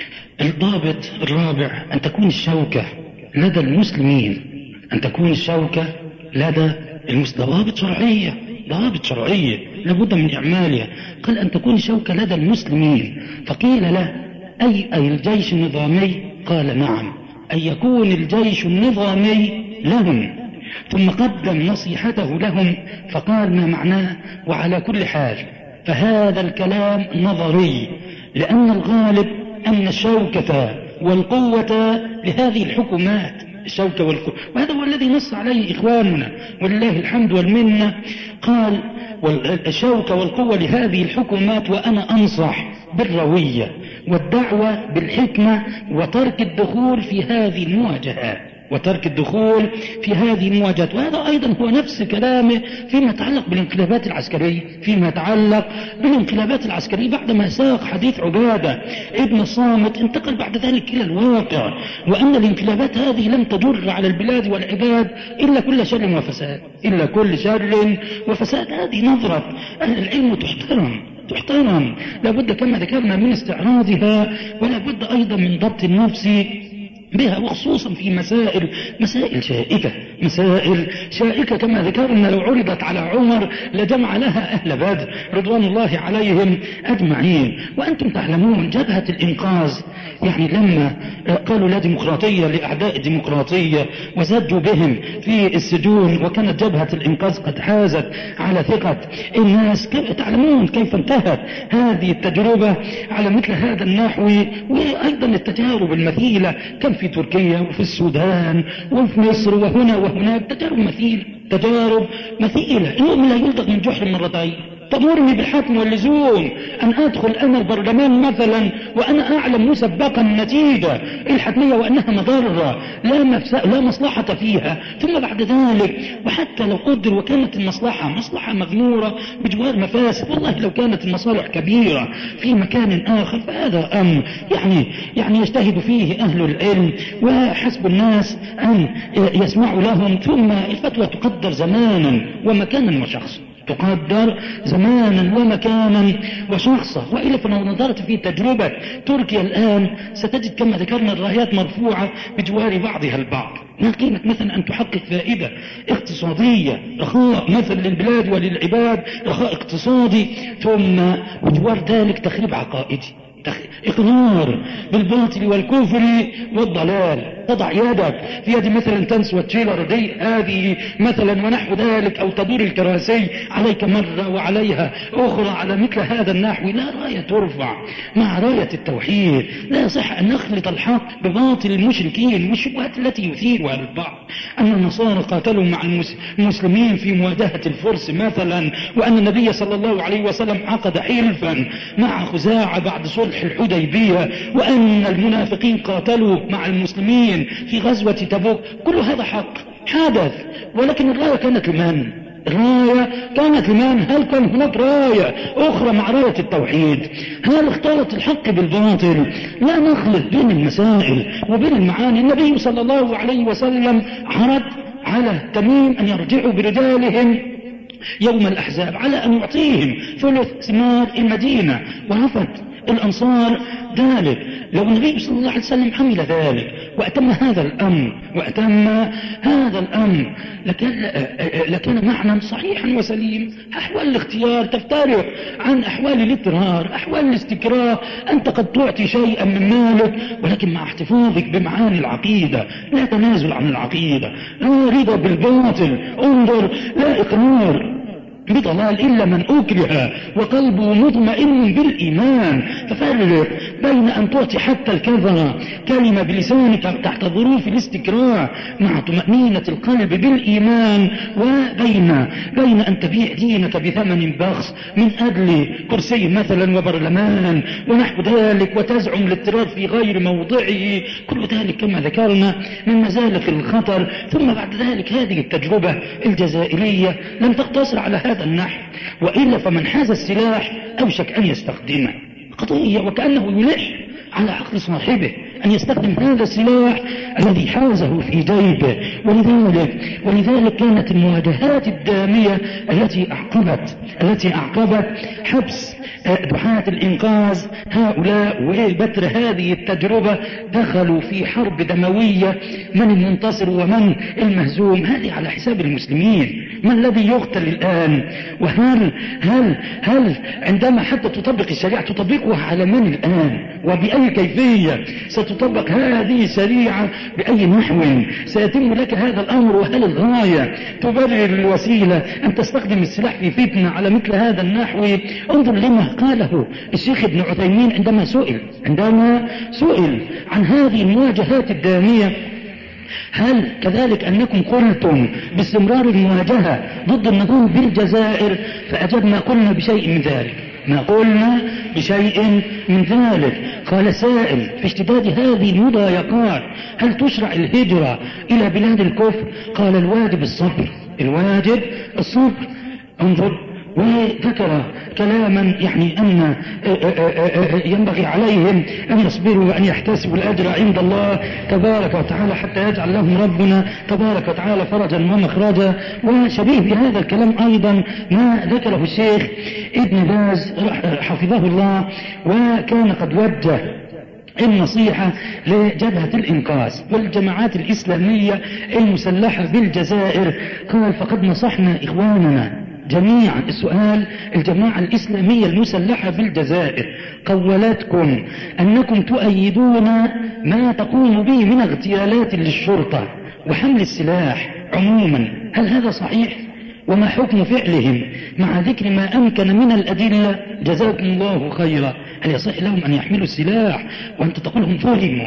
الضابط الرابع أن تكون الشوكة لدى المسلمين. أن تكون الشوكة لدى المسلمين. ضوابط شرعية لابد من إعمالها. قال أن تكون الشوكة لدى المسلمين. فقيل له أي الجيش النظامي؟ قال نعم، أن يكون الجيش النظامي لهم. ثم قدم نصيحته لهم فقال ما معناه وعلى كل حال. فهذا الكلام نظري لأن الغالب أن الشوكة والقوة لهذه الحكومات. الشوكة والقوة، وهذا هو الذي نص عليه إخواننا ولله الحمد والمنة. قال الشوكة والقوة لهذه الحكومات وأنا أنصح بالروية والدعوة بالحكمة وترك الدخول في هذه المواجهات. وهذا أيضا هو نفس كلامه فيما يتعلق بالانقلابات العسكرية. بعدما ساق حديث عبادة ابن الصامت انتقل بعد ذلك إلى الواقع وأن الانقلابات هذه لم تجر على البلاد والعباد إلا كل شر وفساد. هذه نظرة أهل العلم تحترم. لابد كما ذكرنا من استعراضها ولابد أيضا من ضبط النفس بها، وخصوصا في مسائل شائكة كما ذكرنا لو عرضت على عمر لجمع لها أهل بدر رضوان الله عليهم أجمعين. وأنتم تعلمون جبهة الإنقاذ يعني لما قالوا لا ديمقراطية لأعداء الديمقراطية وزجوا بهم في السجون وكانت جبهة الإنقاذ قد حازت على ثقة الناس، تعلمون كيف انتهت هذه التجربة على مثل هذا النحو. وأيضا التجارب المثيلة كان في تركيا وفي السودان وفي مصر وهنا وهناك تجارب مثيلة. المؤمن لا يلدغ من جحر مرتين. تأمرني بالحتم واللزوم أن أدخل أنا البرلمان مثلا وأنا أعلم مسبقا النتيجة الحتمية وأنها مضرة لا مصلحة فيها، ثم بعد ذلك وحتى لو قدر وكانت مصلحة مغمورة بجوار مفاسد، والله لو كانت المصالح كبيرة في مكان آخر فهذا أمر يعني يجتهد فيه أهل العلم وحسب الناس أن يسمعوا لهم. ثم الفتوى تقدر زمانا ومكانا وشخصا. وإلا فلو نظرت في تجربة تركيا الآن ستجد كما ذكرنا الرايات مرفوعة بجوار بعضها البعض. ما قيمة مثلا أن تحقق فائدة اقتصادية، رخاء مثلا للبلاد وللعباد، رخاء اقتصادي، ثم بجوار ذلك تخريب عقائدي، إقرار بالباطل والكفر والضلال. تضع يدك في يد مثلا تنسوى تشيلر دي هذه مثلا ونحو ذلك، أو تدور الكراسي عليك مرة وعليها أخرى على مثل هذا النحو. لا راية ترفع مع راية التوحيد. لا يصح أن نخلط الحق بباطل المشركين والشبهات التي يثيرها البعض أن النصارى قاتلوا مع المسلمين في مواجهة الفرس مثلا، وأن النبي صلى الله عليه وسلم عقد حلفا مع خزاعة بعد صلح الحديبية، وأن المنافقين قاتلوا مع المسلمين في غزوة تبوك. كل هذا حق حدث، ولكن الراية كانت لمن؟ هل كان هناك راية أخرى مع راية التوحيد؟ هل اختلط الحق بالباطل؟ لا نخلط بين المسائل وبين المعاني. النبي صلى الله عليه وسلم عرض على تميم أن يرجعوا برجالهم يوم الأحزاب على أن يعطيهم ثلث ثمار المدينة، ورفض الأنصار ذلك. لو النبي صلى الله عليه وسلم عمل ذلك وأتم هذا الأمر لكان معنى صحيحا وسليم. أحوال الاختيار تفترق عن أحوال الاضطرار، أحوال الاستكراه. أنت قد تعطي شيئا من مالك ولكن مع احتفاظك بمعاني العقيدة، لا تنازل عن العقيدة، لا رضا بالباطل، انظر، لا إقرار بضلال إلا من أكره وقلبه مطمئن بالإيمان. ففرق بين أن تعطي حتى الكذرة كلمة بلسانك تحت ظروف الاستكراه مع طمأنينة القلب بالإيمان، وبين أن تبيع دينك بثمن بخس من أجل كرسي مثلا وبرلمان ونحو ذلك، وتزعم الاضطرار في غير موضعه. كل ذلك كما ذكرنا من مزالق الخطر. ثم بعد ذلك هذه التجربة الجزائرية لم تقتصر على هذا النحو، وإلا فمن حاز السلاح أوشك أن يستخدمه. قضية وكأنه يلح على عقل صاحبه أن يستخدم هذا السلاح الذي حازه في جيبه. ولذلك كانت المواجهات الدامية التي أعقبت حبس دعاة الإنقاذ هؤلاء وبتر هذه التجربة دخلوا في حرب دموية، من المنتصر ومن المهزوم. هذه على حساب المسلمين. ما الذي يقتل الآن؟ هل عندما حتى تطبق الشريعة تطبقها على من الآن وبأي كيفية؟ ستطبق هذه الشريعة بأي نحو سيتم لك هذا الأمر؟ وهل الغاية تبرر الوسيلة أن تستخدم السلاح في فتنة على مثل هذا النحو؟ انظر لما قاله الشيخ ابن عثيمين عندما سئل عن هذه المواجهات الدامية: هل كذلك أنكم قلتم باستمرار المواجهة ضد النظام بالجزائر؟ فأجب: ما قلنا بشيء من ذلك. قال سائل في اشتداد هذه المضايقات: هل تشرع الهجرة إلى بلاد الكفر؟ قال: الواجب الصبر. انظر، وذكر كلاما يعني أن ينبغي عليهم أن يصبروا وأن يحتسبوا الأجر عند الله تبارك وتعالى حتى يجعل لهم ربنا تبارك وتعالى فرجا ومخرجا. وشبيه بهذا الكلام أيضا ما ذكره الشيخ ابن باز حفظه الله، وكان قد وجه النصيحة لجبهة الإنقاذ والجماعات الإسلامية المسلحة بالجزائر. قال: فقد نصحنا إخواننا جميعا. السؤال: الجماعة الإسلامية المسلحة بالجزائر قولتكم أنكم تؤيدون ما تقوم به من اغتيالات للشرطة وحمل السلاح عموما، هل هذا صحيح؟ وما حكم فعلهم مع ذكر ما أمكن من الأدلة؟ جزاكم الله خيرا. هل يصح لهم أن يحملوا السلاح وأنت تقول هم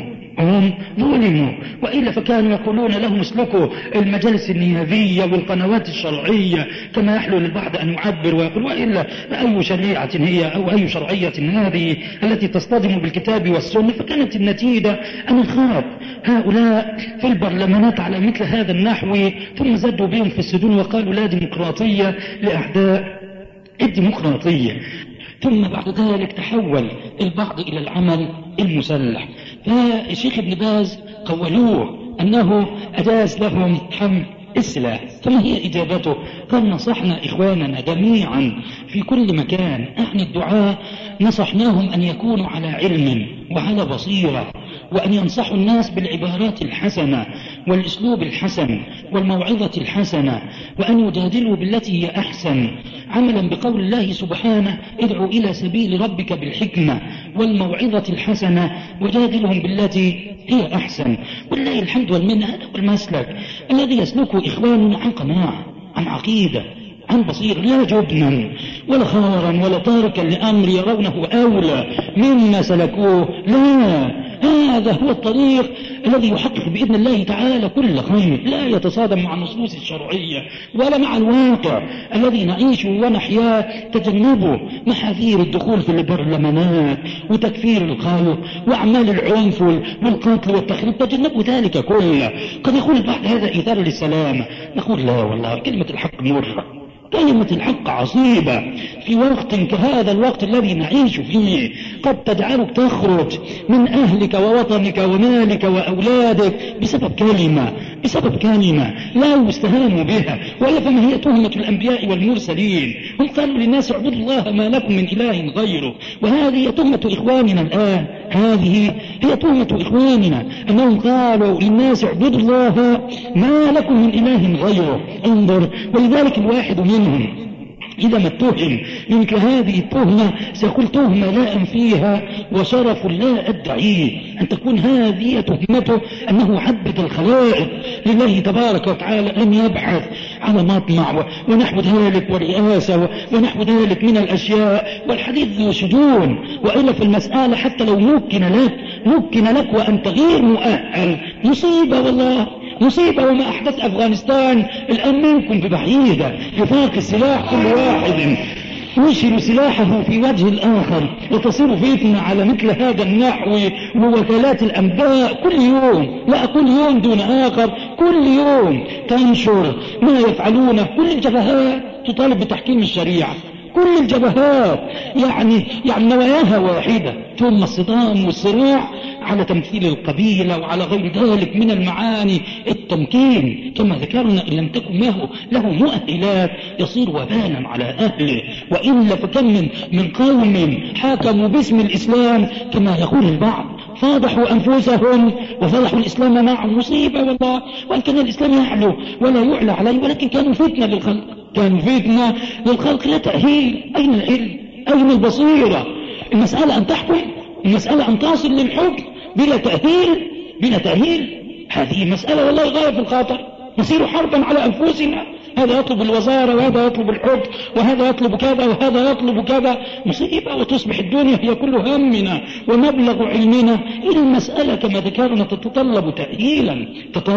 ظلموا؟ وإلا فكانوا يقولون لهم اسلكوا المجالس النيابية والقنوات الشرعية، كما يحلو للبعض أن يعبر ويقول: وإلا أي شريعة هي أو أي شرعية هذه التي تصطدم بالكتاب والسنة؟ فكانت النتيجة أن خاض هؤلاء في البرلمانات على مثل هذا النحو، ثم زدوا بهم في السجون وقالوا: لا ديمقراطية لأعداء الديمقراطية. ثم بعد ذلك تحول البعض إلى العمل المسلح. فالشيخ ابن باز قولوه أنه أجاز لهم حمل السلاح. فما هي إجابته؟ قال: نصحنا إخواننا جميعا في كل مكان، أعني الدعاء، نصحناهم أن يكونوا على علم وعلى بصيرة، وأن ينصحوا الناس بالعبارات الحسنة والأسلوب الحسن والموعظة الحسنة، وأن يجادلوا بالتي هي أحسن، عملا بقول الله سبحانه: ادعوا إلى سبيل ربك بالحكمة والموعظة الحسنة وجادلهم بالتي هي أحسن. والله الحمد والمنة، هذا هو المسلك الذي يسلكه إخواننا عن قناعة، عن عقيدة، عن بصير، لا جبنا ولا خارا ولا تاركا لأمر يرونه أولى مما سلكوه. لا، هذا هو الطريق الذي يحقق بإذن الله تعالى كل خير، لا يتصادم مع النصوص الشرعية ولا مع الواقع الذي نعيشه ونحياه. تجنبوا محاذير الدخول في البرلمانات وتكفير الخلق وأعمال العنف والقتل والتخريب، تجنبوا ذلك كله. قد يقول البعض: هذا إيثار للسلام. نقول: لا والله، كلمة الحق مرة، كلمة الحق عصيبة في وقت كهذا الوقت الذي نعيش فيه، قد تجعلك تخرج من أهلك ووطنك ومالك وأولادك بسبب كلمة لا يستهان بها، ولا فما هي تهمة الأنبياء والمرسلين. هم قالوا للناس اعبدوا الله ما لكم من إله غيره، وهذه هي تهمة إخواننا الآن، هذه هي تهمة إخواننا أنهم قالوا للناس اعبدوا الله ما لكم من إله غيره. انظر، ولذلك الواحد منهم إذا ما اتهم منك هذه التهمة سيقول تهمة لا أنفيها وشرف لا أدعيه، أن تكون هذه تهمته أنه عبد الخلائق لله تبارك وتعالى، لم يبحث على مطمع ونحو ذلك ورئاسة ونحو ذلك من الأشياء، والحديث ذو شجون. وإلا في المسألة حتى لو ممكن لك وأنت غير مؤهل، مصيبة والله، مصيبة. وما أحدث أفغانستان الآن منكم ببعيدة، يفاق السلاح كل واحد يشيل سلاحه في وجه الآخر، وتصير فتنة على مثل هذا النحو. ووكالات الأنباء كل يوم، لا كل يوم دون آخر، كل يوم تنشر ما يفعلونه. كل الجبهات تطالب بتحكيم الشريعة، كل الجبهات يعني نواياها واحدة، ثم الصدام والصراع على تمثيل القبيلة وعلى غير ذلك من المعاني التمكين. كما ذكرنا إن لم تكن له مؤهلات يصير وبالا على أهله، وإلا فكم من قوم حاكموا باسم الإسلام كما يقول البعض، فاضحوا أنفسهم وفضحوا الإسلام معهم. مصيبة والله. وإن كان الإسلام يعلو ولا يعلى عليه، ولكن كانوا فتنة للخلق، لا تأهيل. أين العلم؟ أين البصيرة؟ المسألة أن تحكم، المسألة أن تصل للحكم بلا تأهيل. هذه مسألة والله غاية في الخطر. نصير حربا على أنفسنا، هذا يطلب الوزارة وهذا يطلب الحكم وهذا يطلب كذا وهذا يطلب كذا، مصيبة. وتصبح الدنيا هي كل همنا ومبلغ علمنا. إلى المسألة كما ذكرنا تتطلب تأهيلا.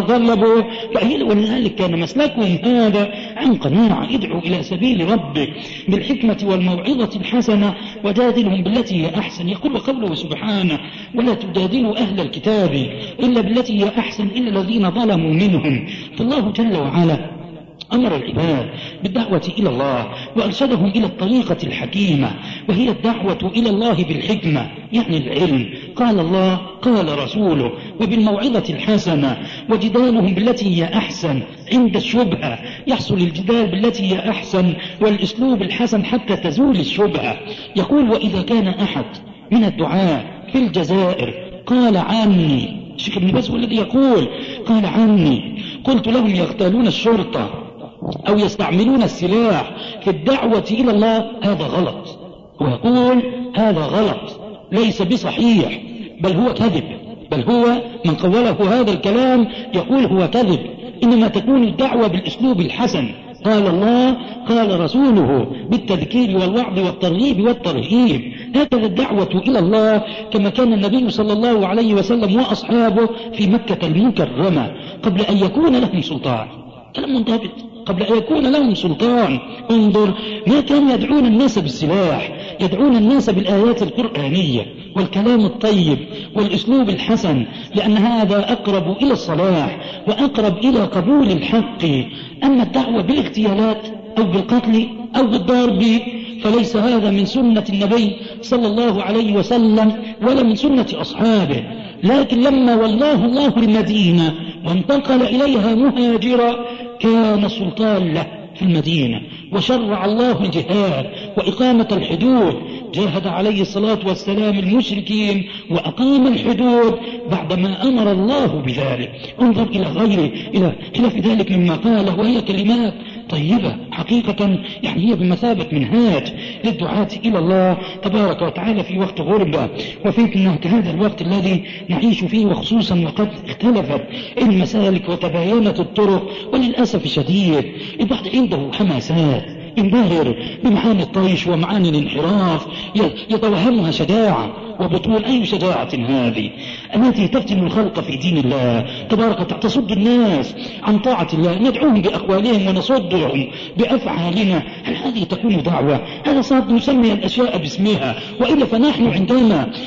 ولذلك كان مسلكهم هذا عن قناعة. ادعو إلى سبيل ربك بالحكمة والموعظة الحسنة وجادلهم بالتي هي أحسن. يقول قوله سبحانه ولا تجادلوا أهل الكتاب إلا بالتي هي أحسن إلا الذين ظلموا منهم. فالله جل وعلا أمر العباد بالدعوة إلى الله وأرشدهم إلى الطريقة الحكيمة، وهي الدعوة إلى الله بالحكمة يعني العلم، قال الله قال رسوله، وبالموعظة الحسنة، وجدالهم بالتي هي أحسن. عند الشبهة يحصل الجدال بالتي هي أحسن والأسلوب الحسن حتى تزول الشبهة. يقول وإذا كان أحد من الدعاء في الجزائر قال عني، الشيخ ابن باز هو الذي يقول قال عني، قلت لهم يغتالون الشرطة أو يستعملون السلاح في الدعوة إلى الله، هذا غلط. ويقول هذا غلط ليس بصحيح، بل هو كذب، بل هو من قوله هذا الكلام يقول هو كذب. إنما تكون الدعوة بالأسلوب الحسن، قال الله قال رسوله، بالتذكير والوعظ والترغيب والترهيب. هكذا الدعوة إلى الله كما كان النبي صلى الله عليه وسلم وأصحابه في مكة المكرمة قبل أن يكون لهم سلطان. كلام منضبط، قبل أن يكون لهم سلطان. انظر ما كانوا يدعون الناس بالسلاح، يدعون الناس بالآيات القرآنية والكلام الطيب والأسلوب الحسن، لأن هذا أقرب إلى الصلاح وأقرب إلى قبول الحق. أما الدعوة بالاغتيالات أو بالقتل أو بالضرب فليس هذا من سنة النبي صلى الله عليه وسلم ولا من سنة أصحابه. لكن لما والله الله المدينة وانتقل إليها مهاجرا كان السلطان له في المدينة، وشرع الله الجهاد وإقامة الحدود. جاهد عليه الصلاة والسلام المشركين وأقام الحدود بعدما أمر الله بذلك. انظر إلى غيره، إلى خلاف ذلك مما قاله، وهي كلمات طيبة حقيقة، يعني هي بمثابة منهاج للدعاة إلى الله تبارك وتعالى في وقت غربة وفتنة كهذا الوقت الذي نعيش فيه، وخصوصا وقد اختلفت المسالك وتباينت الطرق. وللأسف الشديد البعض عنده حماسات ينبهر بمعاني الطيش ومعاني الانحراف يتوهمها شجاعة وبطول. أي شجاعة هذه التي تفتن الخلق في دين الله تبارك وتعالى، تصد الناس عن طاعة الله، ندعوهم بأقوالهم ونصدهم بأفعالنا. هل هذه تكون دعوة؟ هذا صار نسمي الأشياء باسمها. وإلا فنحن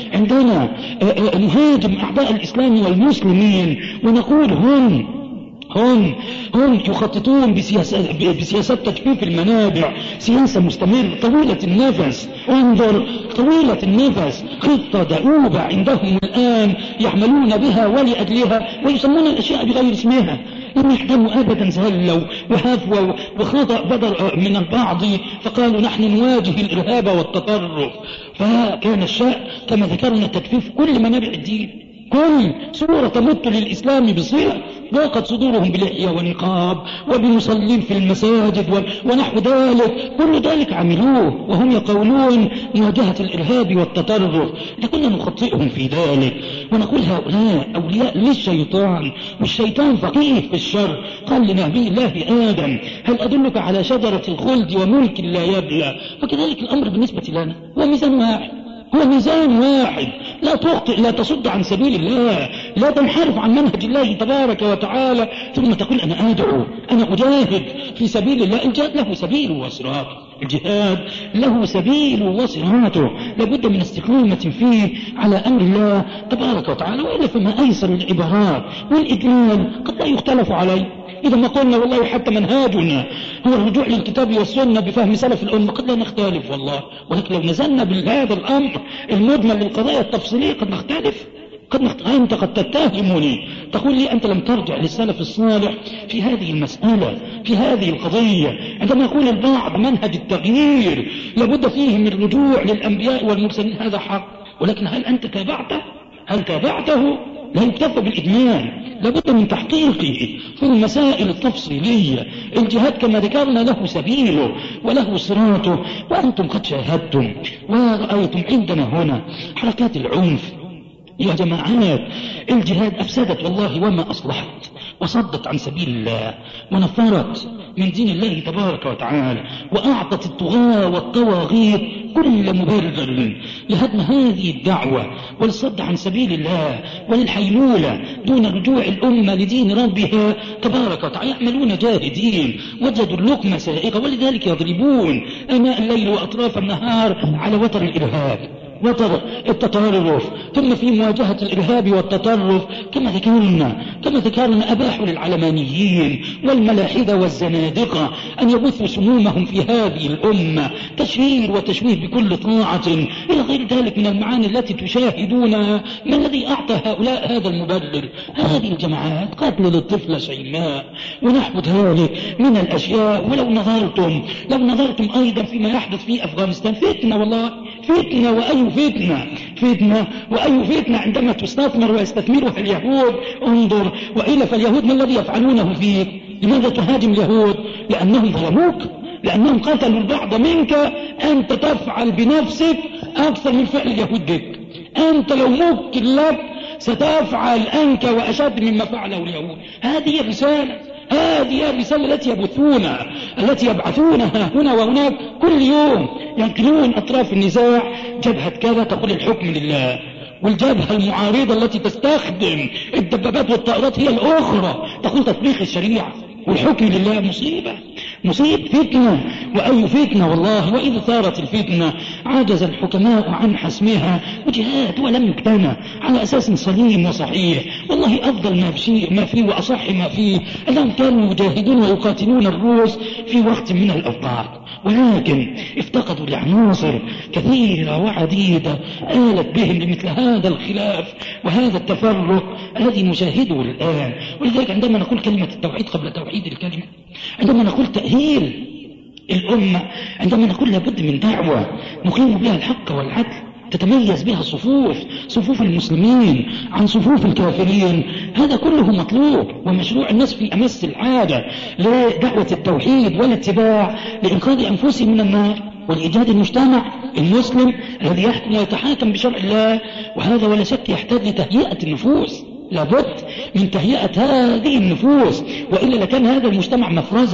عندما نهاجم أعداء الإسلام والمسلمين ونقول هم يخططون بسياسات تجفيف المنابع، سياسة مستمرة طويلة النفس. انظر، طويلة النفس، خطة دؤوبة عندهم الآن يعملون بها ولأجلها، ويسمون الأشياء بغير اسمها. لم يحكموا أبدا، زلوا وهفوا وخطأ بدر من البعض فقالوا نحن نواجه الإرهاب والتطرف. فكان الشأن كما ذكرنا تجفيف كل منابع الدين، كل صورة تمت للإسلام بصلة، ضاقت صدورهم بلحية ونقاب وبمصلين في المساجد ونحو ذلك. كل ذلك عملوه وهم يقولون مواجهة الإرهاب والتطرف. لكنا نخطئهم في ذلك ونقول هؤلاء أولياء للشيطان، والشيطان فقيه في الشر. قال لنبي الله آدم هل أدلك على شجرة الخلد وملك لا يبلى؟ فكذلك الأمر بالنسبة لنا هو ميزان واحد، هو ميزان واحد. لا تخطئ، لا تصد عن سبيل الله، لا تنحرف عن منهج الله تبارك وتعالى ثم تقول أنا أدعو، أنا أجاهد في سبيل الله. الجهاد له سبيل وصراط، الجهاد له سبيل وصراطه، لابد من استقامة فيه على أمر الله تبارك وتعالى، وإلا فما أيسر العبارات والإجمال قد لا يختلف عليه. إذا ما قلنا والله حتى منهاجنا هو الرجوع للكتاب والسنة بفهم سلف الأمة قد لا نختلف والله، ولكن لو نزلنا بهذا الأمر المجمل للقضايا التفصيلية قد نختلف. أنت قد تتهمني، تقول لي أنت لم ترجع للسلف الصالح في هذه المسألة، في هذه القضية. عندما يقول البعض منهج التغيير لابد فيه من الرجوع للأنبياء والمرسلين، هذا حق، ولكن هل أنت تابعته؟ هل تابعته؟ لا يكتفى بالإجمال، لابد من تحقيقه في المسائل التفصيلية. الجهاد كما ذكرنا له سبيله وله صراطه، وأنتم قد شاهدتم ورأيتم عندنا هنا حركات العنف يا جماعات. الجهاد أفسدت والله وما أصلحت، وصدت عن سبيل الله ونفرت من دين الله تبارك وتعالى، وأعطت الطغاة والطواغيت كل مبرر لهدم هذه الدعوة والصد عن سبيل الله وللحيلولة دون رجوع الأمة لدين ربها تبارك وتعالى. يعملون جاهدين، وجدوا اللقمة سائغة، ولذلك يضربون آناء الليل وأطراف النهار على وتر الإرهاب، وتر التطرف. ثم في مواجهة الإرهاب والتطرف كما ذكرنا أباحوا للعلمانيين والملاحدة والزنادقة أن يبثوا سمومهم في هذه الأمة، تشهير وتشويه بكل طاعة إلى غير ذلك من المعاني التي تشاهدونها. ما الذي أعطى هؤلاء هذا المبرر؟ هذه الجماعات قتل للطفل شيماء ونحو ذلك من الأشياء. ولو نظرتم أيضا فيما يحدث في أفغانستان، فتنة والله، فتنة وأي فتنة عندما تستثمر ويستثمرها اليهود. انظر وإلا فاليهود ما الذي يفعلونه فيك؟ لماذا تهاجم اليهود؟ لأنهم ظلموك، لأنهم قتلوا البعض منك. أنت تفعل بنفسك أكثر من فعل اليهود بك. أنت لو ممكن لك ستفعل أنت وأشد مما فعله اليهود. هذه الرسالة التي يبثونها، التي يبعثونها هنا وهناك كل يوم، ينقلون أطراف النزاع. جبهة كذا تقول الحكم لله، والجبهة المعارضة التي تستخدم الدبابات والطائرات هي الأخرى تقول تطبيق الشريعة والحكم لله. مصيبة فتنة وأي فتنة والله. وإذا ثارت الفتنة عجز الحكماء عن حسمها، وجهاد ولم يجتمع على أساس سليم وصحيح. والله أفضل ما فيه وأصح ما فيه أنهم كانوا يجاهدون ويقاتلون الروس في وقت من الأوقات، ولكن افتقدوا لعناصر كثيرة وعديدة آلت بهم لمثل هذا الخلاف وهذا التفرق الذي نشاهده الآن. ولذلك عندما نقول كلمة التوحيد قبل توحيد الكلمة، عندما نقول تأهيل الأمة، عندما نقول لابد من دعوة نقيم بها الحق والعدل تتميز بها صفوف المسلمين عن صفوف الكافرين، هذا كله مطلوب ومشروع. الناس في أمس الحاجة لدعوة التوحيد والاتباع لإنقاذ أنفسهم من النار والإيجاد المجتمع المسلم الذي يحكم ويتحاكم بشرع الله. وهذا ولا شك يحتاج لتهيئة النفوس، لابد من تهيئة هذه النفوس، وإلا لكان هذا المجتمع مفرزة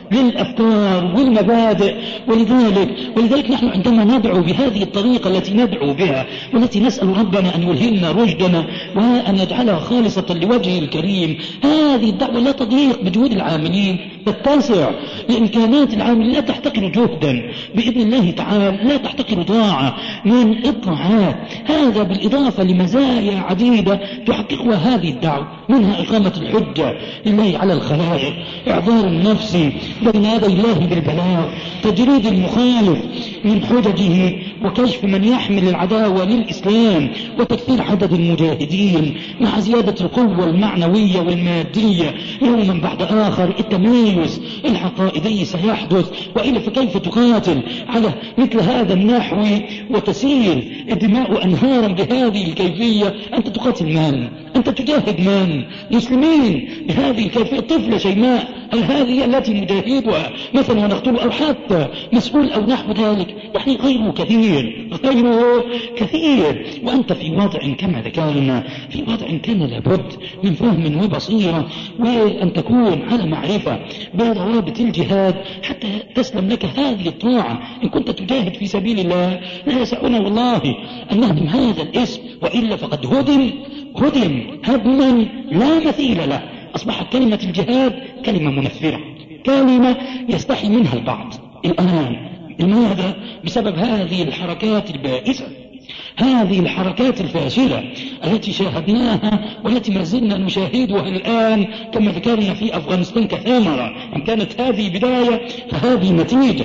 للأفكار والمبادئ. ولذلك نحن عندما ندعو بهذه الطريقة التي ندعو بها والتي نسأل ربنا أن يلهمنا رشدنا وأن يجعلها خالصة لوجهه الكريم، هذه الدعوة لا تضيق بجهود العاملين، تتسع لإمكانات العاملين، لا تحتقر جهدا بإذن الله تعالى، لا تحتقر طاعة من الطاعات. هذا بالإضافة لمزايا عديدة تحققها هذه الدعوة، منها إقامة الحجة لله على الخلائق، إعذار النفس بين يدي الله بالبلاغ، تجريد المخالف من حججه، وكشف من يحمل العداوة للإسلام، وتكثير عدد المجاهدين مع زيادة القوة المعنوية والمادية. يوما بعد آخر التميز العقائدي سيحدث، وإلا فكيف تقاتل على مثل هذا النحو وتسيل الدماء أنهارا بهذه الكيفية؟ أنت تقاتل من؟ أنت تجاهد من؟ مسلمين بهذه الكيفية. طفلة شيماء هل هذه التي نجاهدها مثلا ونقتل، أو حتى مسؤول أو نحو ذلك؟ يعني غيره كثير. وأنت في وضع كما ذكرنا، في وضع كان لابد من فهم وبصيرة، وأن تكون على معرفة بضوابط الجهاد حتى تسلم لك هذه الطاعة. إن كنت تجاهد في سبيل الله لا يسعنا والله أن نهدم هذا الاسم، وإلا فقد هدم هدما لا مثيل له. أصبحت كلمة الجهاد كلمة منفرة، كلمة يستحي منها البعض الآن. لماذا؟ بسبب هذه الحركات البائسة، هذه الحركات الفاشلة التي شاهدناها والتي ما زلنا نشاهدها الآن، كما ذكرنا في أفغانستان كثمرة. إن كانت هذه بداية فهذه نتيجة،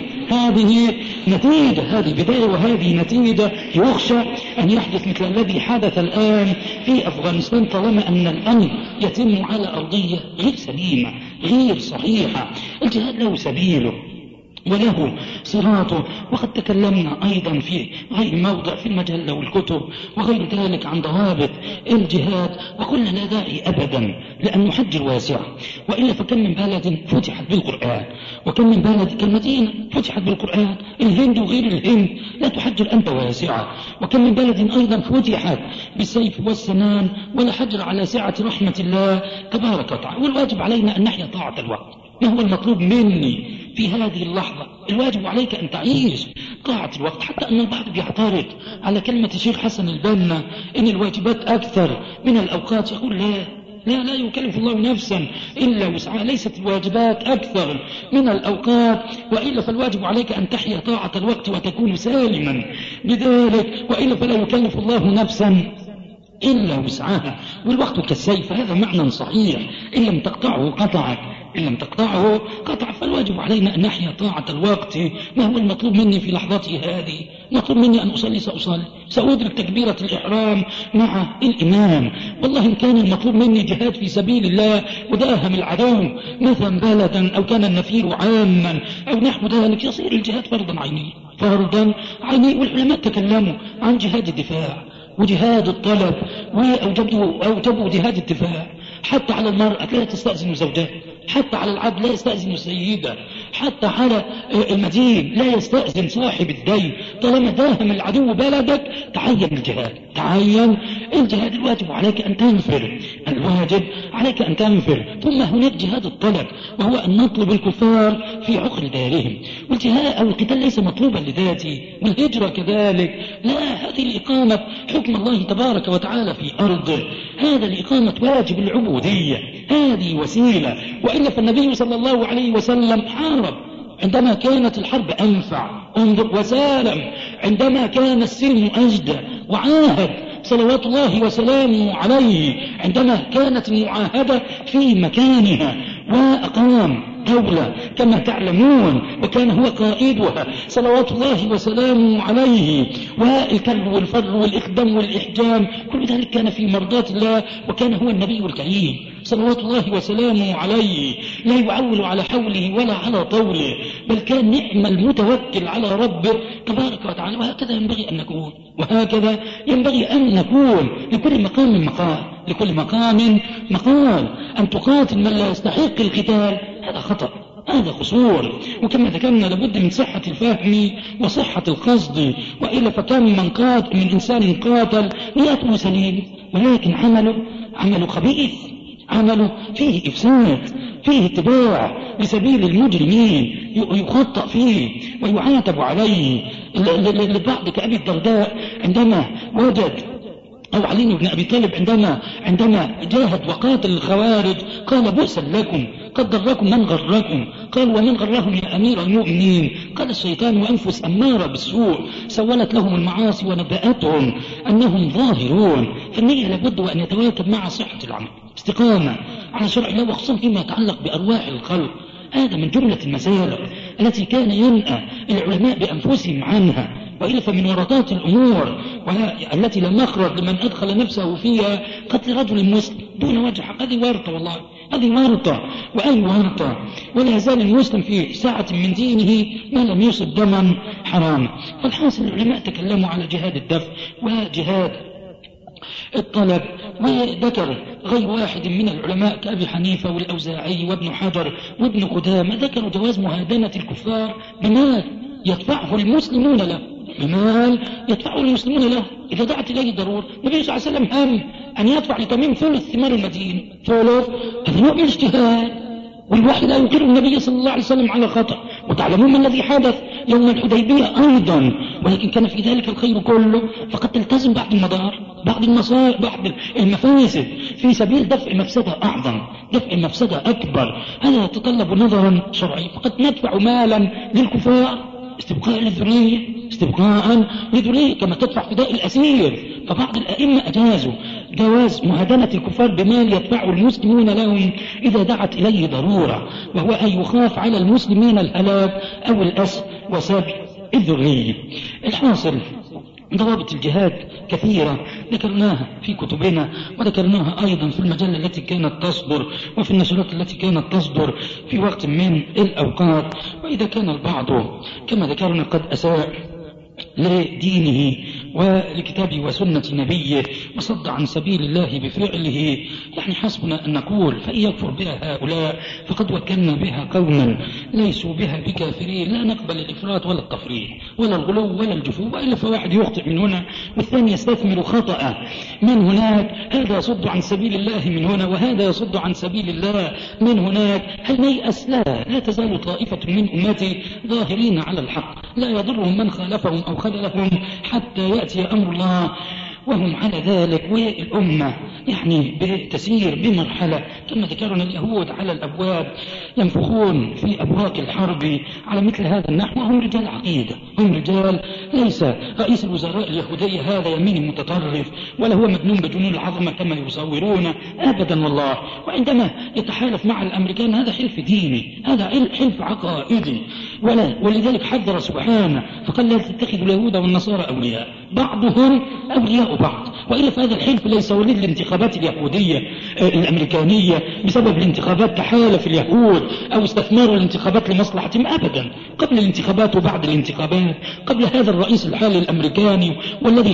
هذه بداية وهذه نتيجة. يخشى أن يحدث مثل الذي حدث الآن في أفغانستان طالما أن الأمر يتم على أرضية غير سليمة غير صحيحة. الجهاد له سبيله وله صراطه، وقد تكلمنا أيضا في غير موضع في المجلة والكتب وغير ذلك عن ضوابط الجهاد، وقلنا لا داعي أبدا لأن نحجر واسعة، وإلا فكم من بلد فتحت بالقرآن، وكم من بلد كالمدينة فتحت بالقرآن، الهند وغير الهند لا تحجر أنت واسعة، وكم من بلد أيضا فتحت بالسيف والسنان ولا حجر على سعة رحمة الله تبارك وتعالى. والواجب علينا أن نحيا طاعة الوقت. ما هو المطلوب مني في هذه اللحظة؟ الواجب عليك أن تعيش طاعة الوقت. حتى أن البعض بيعترض على كلمة الشيخ حسن البنا إن الواجبات أكثر من الأوقات. يقول لا يكلف الله نفسا إلا وسعها، ليست الواجبات أكثر من الأوقات، وإلا فالواجب عليك أن تحيا طاعة الوقت وتكون سالما بذلك، وإلا فلا يكلف الله نفسا إلا وسعها. والوقت كالسيف، هذا معنى صحيح، إن لم تقطعه قطعك، إن لم تقطعه قطع. فالواجب علينا أن نحيا طاعة الوقت. ما هو المطلوب مني في لحظتي هذه؟ مطلوب مني أن أصلي، سأدرك تكبيرة الإحرام مع الإمام. والله إن كان المطلوب مني جهاد في سبيل الله وداهم العدو مثلا بلدا، أو كان النفير عاما أو نحو ذلك، يصير الجهاد فرضا عيني. والعلماء تكلموا عن جهاد الدفاع وجهاد الطلب، وأوجبوا جهاد الدفاع. حتى على المرأة لا تستأذن زوجها، حتى على العبد لا يستأذن سيده، حتى على المدين لا يستأذن صاحب الدين. طالما داهم العدو بلدك تعين الجهاد. الواجب عليك أن تنفر. ثم هناك جهاد الطلب، وهو أن نطلب الكفار في عقر دارهم. والجهاد أو القتال ليس مطلوبا لذاته، والهجرة كذلك لا، هذه الإقامة حكم الله تبارك وتعالى في أرضه، هذا الإقامة واجب العبودية، هذه وسيلة. وإلا فالنبي صلى الله عليه وسلم حارب عندما كانت الحرب أنفع، انظر، وسالم عندما كان السلم أجدى، وعاهد صلوات الله وسلامه عليه عندما كانت المعاهدة في مكانها، وأقام دولة كما تعلمون، وكان هو قائدها صلوات الله وسلامه عليه. والكر والفر والإخدام والإحجام كل ذلك كان في مرضاة الله، وكان هو النبي الكريم صلوات الله وسلامه عليه، لا يعول على حوله ولا على طوله، بل كان نعم المتوكل على ربه تبارك وتعالى. وهكذا ينبغي أن نكون لكل مقام مقال. أن تقاتل من لا يستحق القتال هذا خطأ، هذا قصور. وكما ذكرنا لابد من صحة الفهم وصحة القصد، وإلا فكم من إنسان قاتل نيته سليم، ولكن عمله خبيث، عمله فيه إفساد، فيه اتباع لسبيل المجرمين يخطأ فيه ويعاتب عليه. لبعض كأبي الدرداء عندما وجد، أو علي بن أبي طالب عندما جاهد وقاتل الخوارج قال بؤسا لكم قد ضركم من غركم. قال ومن غرهم يا أمير المؤمنين؟ قال الشيطان وأنفس أمارة بالسوء سولت لهم المعاصي ونبأتهم أنهم ظاهرون. فالنية لابد وأن يتواكب مع صحة العمل، استقامة على شرع الله، وخصوصا فيما يتعلق بأرواح الخلق. هذا من جملة المسالك التي كان ينأى العلماء بأنفسهم عنها، وإلا فمن ورطات الأمور التي لا مخرج لمن أدخل نفسه فيها قتل رجل مسلم دون وجه حق. هذه ورطة، والله هذه ورطة، وأي ورطة. ولا يزال المسلم في ساعة من دينه ما لم يصب دما حراما. فالحاصل العلماء تكلموا على جهاد الدفع وجهاد الطلب، وذكر غير واحد من العلماء كأبي حنيفة والأوزاعي وابن حجر وابن قدامة ذكروا جواز مهادنة الكفار بمال يدفعه المسلمون له، بمال يدفعه المسلمون له إذا دعت إليه ضرورة. النبي صلى الله عليه وسلم هم أن يدفع لتميم ثلث ثمار المدينة، ثلث، هذا نوع من الاجتهاد، والوحي لا يقر النبي صلى الله عليه وسلم على خطأ. وتعلمون ما الذي حدث يوم الحديبية أيضا، ولكن كان في ذلك الخير كله، فقد تلتزم بعض المضار، بعض المصائب، بعض المفاسد في سبيل دفع مفسدة أعظم، دفع مفسدة أكبر. هذا يتطلب نظرا شرعي. فقد ندفع مالا للكفار استبقاء للذرية، استبقاء للذرية، كما تدفع فداء الأسير. فبعض الأئمة أجازوا جواز مهادنة الكفار بمال يدفعه المسلمون لهم إذا دعت إليه ضرورة، وهو أن يخاف على المسلمين الهلاك أو الأسر وسبي الذرية. الحاصل ضوابط الجهاد كثيرة ذكرناها في كتبنا، وذكرناها أيضا في المجلة التي كانت تصدر وفي النشرات التي كانت تصدر في وقت من الأوقات. وإذا كان البعض كما ذكرنا قد أساء لدينه ولكتابه وسنة نبيه وصد عن سبيل الله بفعله، يعني حسبنا أن نقول فإن يكفر بها هؤلاء فقد وكلنا بها قوما ليسوا بها بكافرين. لا نقبل الإفراط ولا التفريط ولا الغلو ولا الجفو، وإلا فواحد يخطئ من هنا والثاني يستثمر خطأ من هناك، هذا يصد عن سبيل الله من هنا وهذا يصد عن سبيل الله من هناك. هل نيأس؟ لا تزال طائفة من أمتي ظاهرين على الحق، لا يضرهم من خالفهم أو خذلهم حتى يأتي أمر الله وهم على ذلك. والأمة يعني تسير بمرحلة كما ذكرنا. اليهود على الأبواب ينفخون في أبواق الحرب على مثل هذا النحو، وهم رجال عقيدة، هم رجال. ليس رئيس الوزراء اليهودية هذا يميني متطرف ولا هو مجنون بجنون العظمة كما يصورون أبدا والله. وعندما يتحالف مع الأمريكان هذا حلف ديني، هذا حلف عقائدي، ولذلك حذر سبحانه فقال لا تتخذوا اليهود والنصارى أولياء، بعضهم أولياء بعض. وإلا فهذا الحلف ليس ولد الانتخابات اليهودية الأمريكانية بسبب الانتخابات تحالف اليهود أو استثمار الانتخابات لمصلحتهم أبدا. قبل الانتخابات وبعد الانتخابات، قبل هذا الرئيس الحالي الأمريكاني والذي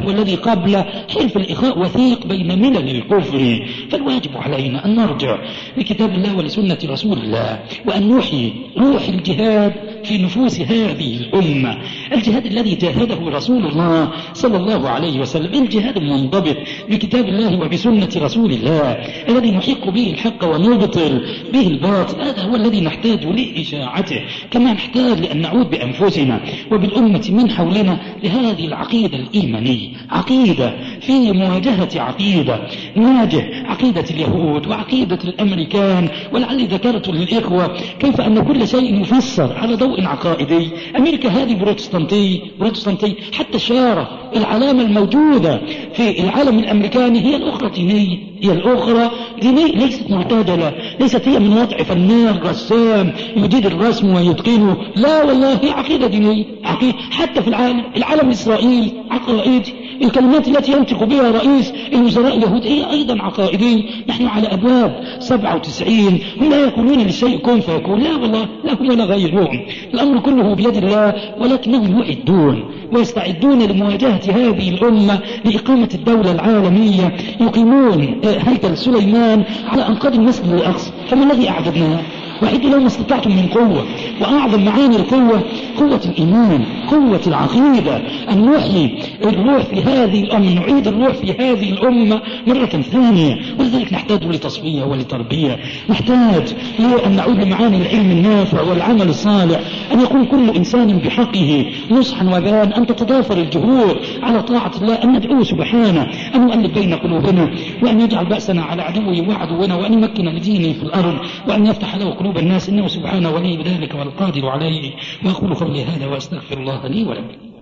قبله حلف الإخاء وثيق بين ملل الكفر. فالواجب علينا أن نرجع لكتاب الله ولسنة رسول الله وأن نحيي روح الجهاد في نفوس هذه الأمة، الجهاد الذي جاهده رسول الله صلى الله عليه وسلم، الجهاد المنضبط بكتاب الله وبسنة رسول الله الذي نحق به الحق ونبطل به الباطل. هذا هو الذي نحتاج لإشاعته، كما نحتاج لأن نعود بأنفسنا وبالأمة من حولنا لهذه العقيدة الإيمانية، عقيدة في مواجهة عقيدة، نواجه عقيدة اليهود وعقيدة الأمريكان. ولعلي ذكرت للإخوة كيف أن كل شيء يفسر على ضوء عقائدي. أمريكا هذه بروتستانتي، حتى الشارة العلامة الموجودة في العالم الأمريكاني هي الأخرى دينية، ليست معتدلة، ليست هي من وضع فنان رسام يجيد الرسم ويتقنه، لا والله هي عقيدة دينية، حتى في العالم الإسرائيلي عقائدي. الكلمات التي ينطق بها رئيس الوزراء اليهود هي أيضا عقائدية. نحن على أبواب 97 هم لا يقولون للشيء كن فيكون، لا والله لا هم ولا غيرهم، الأمر كله بيد الله، ولكنهم يعدون ويستعدون لمواجهة هذه الأمة لإقامة الدولة العالمية. يقيمون هيكل سليمان على أنقاض المسجد الأقصى، فما الذي أعجبنا وأعدوا لهم ما استطعتم من قوة. وأعظم معاني القوة قوة الإيمان، قوة العقيدة، أن نحيي الروح في هذه الأمة، نعيد الروح في هذه الأمة مرة ثانية. ولذلك نحتاج لتصفية ولتربية، نحتاج لأن نعود لمعاني العلم النافع والعمل الصالح، أن يكون كل إنسان بحقه نصحا وبيان، أن تتضافر الجهود على طاعة الله، أن ندعوه سبحانه أن يؤلف بين قلوبنا، وأن يجعل بأسنا على عدوه وعدونا، وأن يمكن لدينه في الأرض، وأن يفتح له قلوب الناس، إنه سبحانه ولي بذلك والقادر عليه. وأقول قولي هذا وأستغفر الله لي ولكم.